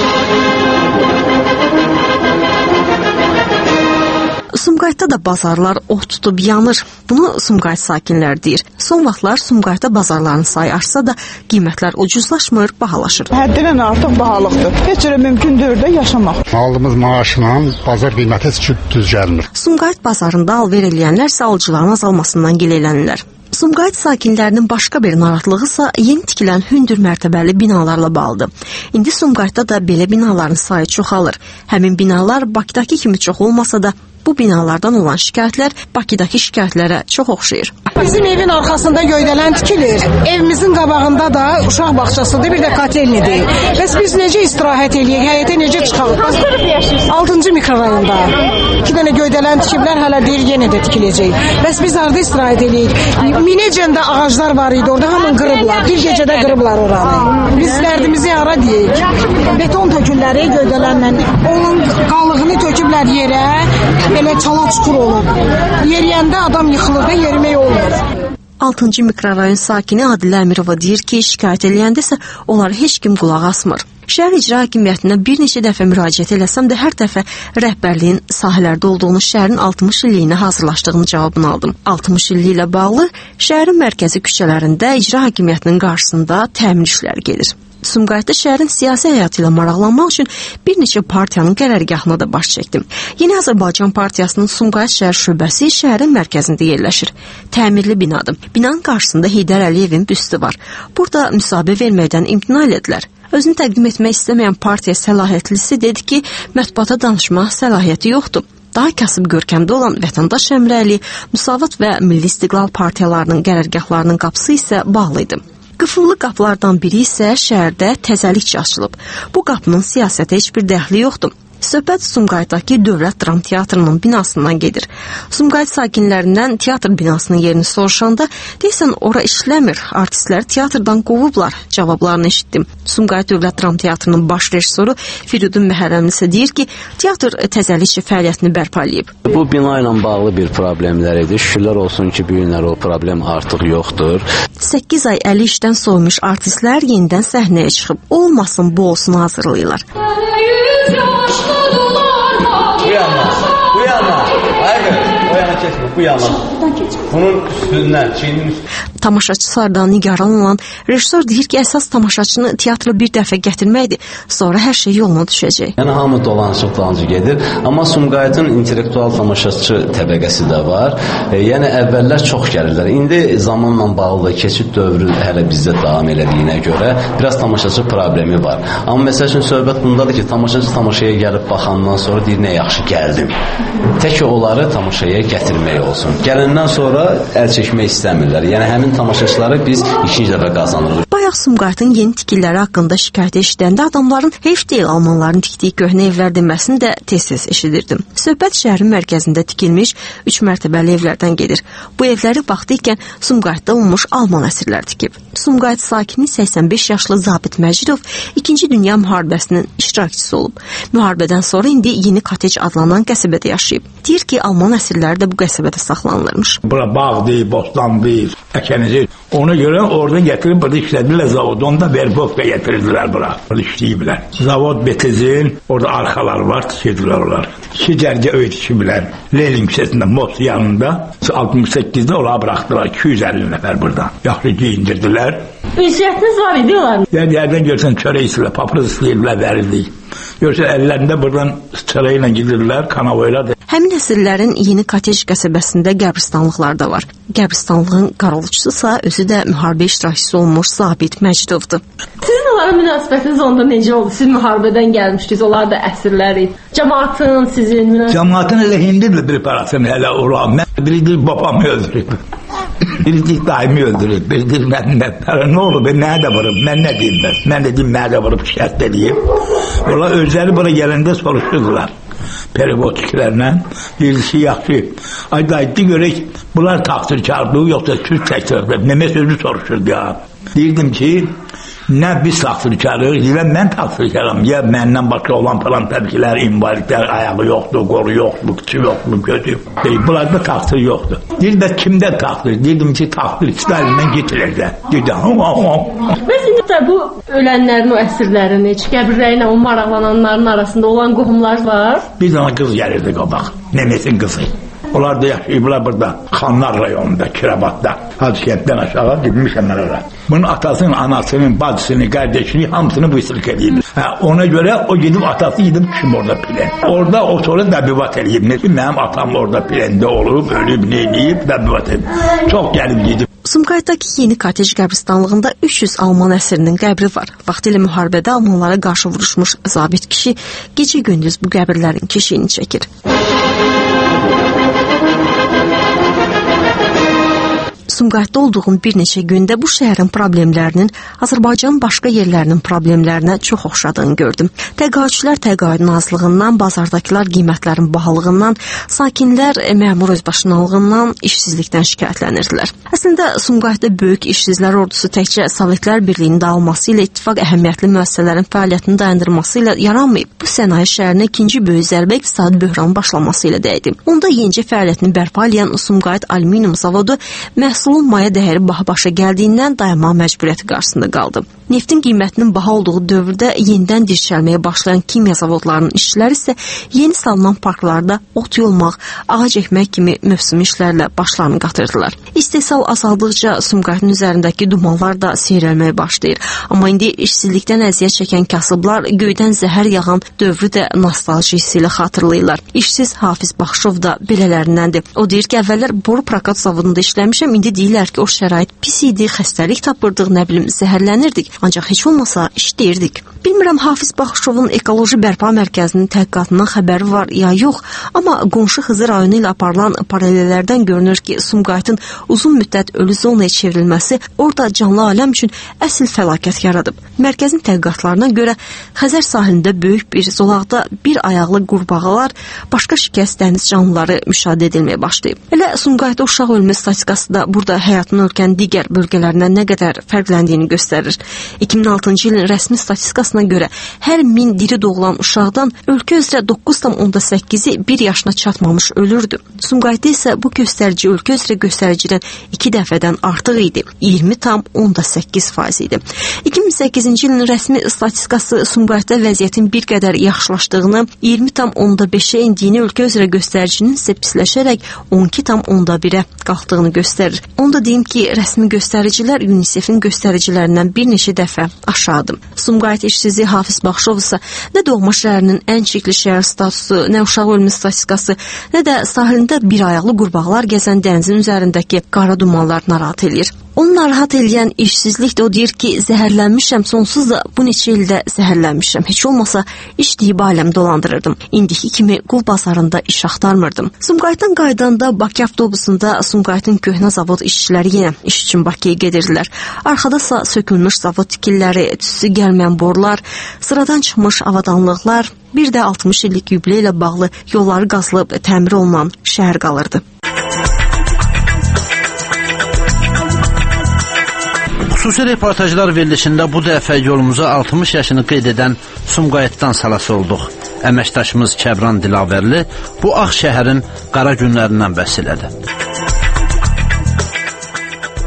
Sumqayıtda da bazarlar ot tutub yanır. Bunu Sumqayıt sakinləri deyir. Son vaxtlar Sumqayıtda bazarların sayı artsa da qiymətlər ucuzlaşmır, bahalaşır. Həddindən artıq bahalıqdır. Heç elə mümkün deyil də yaşamaq. Aldığımız maaşla bazar qiyməti heç düz gəlmir. Sumqayıt bazarında alver eləyənlər isə alıcıların azalmasından gileylənirlər. Sumqayıt sakinlərinin başqa bir narahatlığı ise yeni tikilən hündür mərtəbəli binalarla bağlıdır. İndi Sumqayıtda da belə binaların sayı çoxalır. Həmin binalar Bakıdakı kimi çox olmasa da bu binalardan olan şikayətlər Bakıdakı şikayətlərə çox oxşayır. Bizim evin arxasında göydələn tikilir. Evimizin qabağında da uşaq bağçasıdır, bir də kotelnidir. Bəs biz necə istirahət eləyək, həyətə necə çıxalıq? altıncı mikrorayonda. İki dənə göydələn tikiblər, hələ deyir yenə də tikiləcək. Bəs biz harada istirahət eləyik? Minəcəndə ağaclar var idi, orada hamın qırıblar. Bir gecədə qırıblar oranı. Biz dərdimizi hara deyik? Beton tökülləri göydələnlə. Onun qalığını töküblər yerə. Belə çala çukur olur. Yeriyəndə adam yıxılır da yerimək olmur. altıncı mikrorayon sakini Adilə Əmirova deyir ki, şikayət eləyəndə isə onları heç kim qulaq asmır. Şəhər İcra Hakimiyyətinə bir neçə dəfə müraciət eləsəm də hər dəfə rəhbərliyin sahələrdə olduğunu şəhərin altmış illiyinə hazırlaşdığını cavabını aldım. altmış illiyi ilə bağlı şəhərin mərkəzi küçələrində İcra Hakimiyyətinin qarşısında təmir işləri gedir. Sumqayıtda şəhərin siyasi həyatı ilə maraqlanmaq üçün bir neçə partiyanın qərargahına da baş çəkdim. Yeni Azərbaycan Partiyasının Sumqayıt şəhər şöbəsi şəhərin mərkəzində yerləşir. Təmirli binadır. Binanın qarşısında Heydər Əliyevin büstü var. Burada müsahibə verməkdən imtina edilər. Özünü təqdim etmək istəməyən partiya səlahiyyətlisi dedi ki, mətbuata danışma səlahiyyəti yoxdur. Daha kasıb görkəmdə olan Vətəndaş Əmrəli, Müsavat və Milli İstiqlal partiyalarının qərargahlarının qapısı isə bağlı idi. Qıfıllı qapılardan biri isə şəhərdə təzəlikcə açılıb. Bu qapının siyasətə heç bir dəxli yoxdur. Söhbət Sumqayıtdakı Dövlət Dram Teatrının binasından gedir. Sumqayıt sakinlərindən teatr binasının yerini soruşanda deyəsən ora işləmir, artistlər teatrdan qovublar cavablarını eşitdim. Sumqayıt Dövlət Dram Teatrının baş rejissoru Firidun Məhərrəmli isə deyir ki, teatr təzəlikçi fəaliyyətini bərpa eləyib. Bu bina ilə bağlı bir problemlər idi. Şükürlər olsun ki, bu günlər o problem artıq yoxdur. səkkiz ay əli işdən soymuş artistlər yenidən səhnəyə çıxıb, olmasın bu olsun hazırlayırlar. Bu yana, bu yana, hayır, o yana keçmə, bu yana. Bunun üstündən, çiyinin üstündən. Tamaşaçı sardan nigaran olan rejissor deyir ki, əsas tamaşaçını teatra bir dəfə gətirməkdir, sonra hər şey yoluna düşəcək. Yəni hamı dolanışıq dolanıcı gedir, amma Sumqayıtın intellektual tamaşaçı təbəqəsi də var. E, yəni əvvəllər çox gəlirlər. İndi zamanla bağlı keçid dövrü hələ bizdə davam elədiyinə görə biraz tamaşaçı problemi var. Amma məsəl üçün söhbət bundadır ki, tamaşaçı tamaşaya gəlib baxandan sonra deyir, nə yaxşı gəldim. Tək onları tamaşaya gətirmək olsun. Gələndən sonra əl çəkmək istəmirlər. Yəni həmin tamaşaçıları biz ikinci dəfə qazanırıq. Bayaq Sumqayıtın yeni tikilləri haqqında şikayət eşidəndə adamların heyf deyil almanların tikdiyi köhnə evlər deməsini də tez-tez eşidirdim. Söhbət şəhərin mərkəzində tikilmiş üç mərtəbəli evlərdən gedir. Bu evləri vaxtı ikən Sumqayıtda olmuş alman əsirlər tikib. Sumqayıt sakini səksən beş yaşlı Zabit Məcidov İkinci Dünya müharibəsinin iştirakçısı olub. Müharibədən sonra indi Yeni Kotec adlanan qəsəbədə yaşayıb. Deyir ki, alman əsirləri də bu qəsəbədə saxlanılırmış. Bura bağdır, bostandır, əkənici. Ona görə orada gətirib burada işlədirlər zavodu. Onda Verbovka gətirdilər bura. Burada işləyiblər. Zavod betizin, orada arxalar var, tikirdirlər onlar. İki cərgə öyrətişiblər. Lenin küçəsində, Mos yanında. altmış səkkizdə ola bıraxdılar. iki yüz əlli nəfər burada. Yaxşı giyindirdilər. Ünsiyyətiniz var idi onların? Yəni, yerdən görsən çörək istəyirlər, paprız istəyirlər, verildik. Görsən əllərində buradan çörəklə gidirlər, kanavoyladır. Həmin əsirlərin Yeni Kotec qəsəbəsində qəbristanlıqlar da var. Qəbristanlığın qarolucususa özü də müharibə iştirakçısı olmuş Zabit Məcidovdur. Sizin onlara münasibətiniz onda necə oldu? Siz müharibədən gəlmişdiniz, onlar da əsirlər idi. Cəmaatın sizin münasibətiniz? Cəmaatın elə hindidir bir parasını hələ olan. Mən biridir babamı öldürüb. Biridir daimi öldürüb. Biridir mən nə, nə olub, nəyə də vurub, mən nə deyim ben. Mən də deyim, nəyə də vurub şikayət edeyim. Onlar özləri bura gələndə soruşurdular. Perivotiklərlə birisi yaxşı. Ay dayıdı görək, bunlar taxsirkarlığı yoxsa süz təksirlər. Nəmə sözü soruşurdu ya. Deyirdim ki, nə biz taxsirkarlıq, deyirəm mən taxsirkaram. Ya məndən başqa olan falan təbiklər, invalidlər, ayağı yoxdur, qolu yoxdur, kıçı yoxdur, gözü. Deyir, bunlarda taxsir yoxdur. Deyir, bə kimdə taxsir? Deyirdim ki, taxsir İsraildən getirirlər. Deyirdim, ha, ha, ha. Mesela bu ölənlərin, o əsirlərin, heç qəbirlərlə o maraqlananların arasında olan qohumlar var. Bir zaman qız gəlirdi qabaq, Nemesin qızı. Onlar da yaşayıblar burada, Xanlar rayonunda, Kirabatda. Hacıkentdən aşağı gitmişəm mən oraya. Bunun atasının, anasının, bacısını, qardeşini hamısını bu istirk edildi. Ha, ona göre o gidip atası gidip düşüm orada plen. Orada o sonra dəbivat edeyim. Ne ki, benim atam orada plende olup, ölüp, neyleyip dəbivat edeyim. Çok gelip gidip. Sumqayıtdakı Yeni Kotec qəbristanlığında üç yüz alman əsirinin qəbri var. Vaxtilə müharibədə almanlara qarşı vuruşmuş zabit kişi gecə-gündüz bu qəbirlərin keşiyini çəkir. Sumqayıtda olduğum bir neçə gündə bu şəhərin problemlərinin Azərbaycanın başqa yerlərinin problemlərinə çox oxşadığını gördüm. Təqaüdçülər təqaüdün azlığından, bazardakılar qiymətlərin bahalığından, sakinlər məmur özbaşınalığından, işsizlikdən şikayətlənirdilər. Əslində Sumqayıtda böyük işsizlər ordusu təkcə Sovetlər Birliyinin dağılması ilə ittifaq əhəmiyyətli müəssisələrin fəaliyyətini dayandırması ilə yaranmayıb. Bu sənaye şəhərinə ikinci böyük zərbə iqtisadi böhranın başlaması ilə dəydi. Onda yenicə fəaliyyətini bərpa edən Sumqayıt Alüminium zavodu məhsulun maya dəyəri baha başa gəldiyindən dayanma məcburiyyəti qarşısında qaldı. Neftin qiymətinin baha olduğu dövrdə yenidən dirçəlməyə başlayan kimya zavodlarının işçiləri isə yeni salınan parklarda ot yolmaq, ağac əkmək kimi mövsüm işlərlə başlarını qatırdılar. İstehsal azaldıqca Sumqayıtın üzərindəki dumanlar da seyrəlməyə başlayır. Amma indi işsizlikdən əziyyət çəkən kasıblar göydən zəhər yağan dövrü də nostalji hissi ilə xatırlayırlar. İşsiz Hafiz Baxşov da belələrindəndir. O deyir ki, əvvəllər boru prokat zavodunda işləmişəm, indi deyirlər ki, o şərait pis idi, xəstəlik tapırdıq, nə bilim, zəhərlənirdik. Ancaq heç olmasa işləyirdik. Bilmirəm Hafiz Baxışovun Ekoloji Bərpa Mərkəzinin təhqiqatından xəbəri var ya yox, amma qonşu Xızı rayonu ilə aparılan paralellərdən görünür ki, Sumqayıtın uzun müddət ölü zonaya çevrilməsi orada canlı aləm üçün əsl fəlakət yaradıb. Mərkəzin təhqiqatlarına görə Xəzər sahilində böyük bir zolaqda bir ayaqlı qurbağalar, başqa şikəst dəniz canlıları müşahidə edilməyə başlayıb. Elə Sumqayıtda uşaq ölümü statistikası da burada həyatını ölkənin digər bölgələrindən nə qədər fərqləndiyini göstərir. iki min altıncı ilin rəsmi statistikasına görə hər min diri doğulan uşaqdan ölkə üzrə doqquz tam onda səkkizi bir yaşına çatmamış ölürdü. Sumqayıtda isə bu göstərici ölkə üzrə göstəricidən iki dəfədən artıq idi. iyirmi tam onda səkkiz faiz idi. iki min səkkizinci ilin rəsmi statistikası Sumqayıtda vəziyyətin bir qədər yaxşılaşdığını, iyirmi tam onda beşə indiyini, ölkə üzrə göstəricinin isə pisləşərək on iki tam onda birə qalxdığını göstərir. Onu da deyim ki, rəsmi göstəricilər UNICEF-in göstəricilərindən bir neçə dəfə aşağıdır. Sumqayıt işçisi Hafiz Baxışov isə nə doğma şəhərinin ən çirkli şəhər statusu, nə uşaq ölümü statistikası, nə də sahilində bir ayaqlı qurbağalar gəzən dənizin üzərindəki qara dumanlar narahat eləyir. Onu narahat eləyən işsizlik də o deyir ki, zəhərlənmişəm, sonsuz da bu neçə ildə zəhərlənmişəm. Heç olmasa işləyib aləm dolandırırdım. İndiki kimi qul bazarında iş axtarmırdım. Sumqayıtdan qaydanda Bakı avtobusunda Sumqayıtın köhnə zavod işçiləri yenə iş üçün Bakıya gedirdilər. Arxadasa sökülmüş zavod tikilləri, tüsü gəlməyən borular, sıradan çıxmış avadanlıqlar, bir də altmış illik yubilə ilə bağlı yolları qazılıb təmir olunan şəhər qalırdı. Xüsusi reportajlar verilişində bu dəfə yolumuza altmış yaşını qeyd edən Sumqayıtdan salası olduq. Əməkdaşımız Kəbran Dilavərli bu ağ şəhərin qara günlərindən bəhs elədi.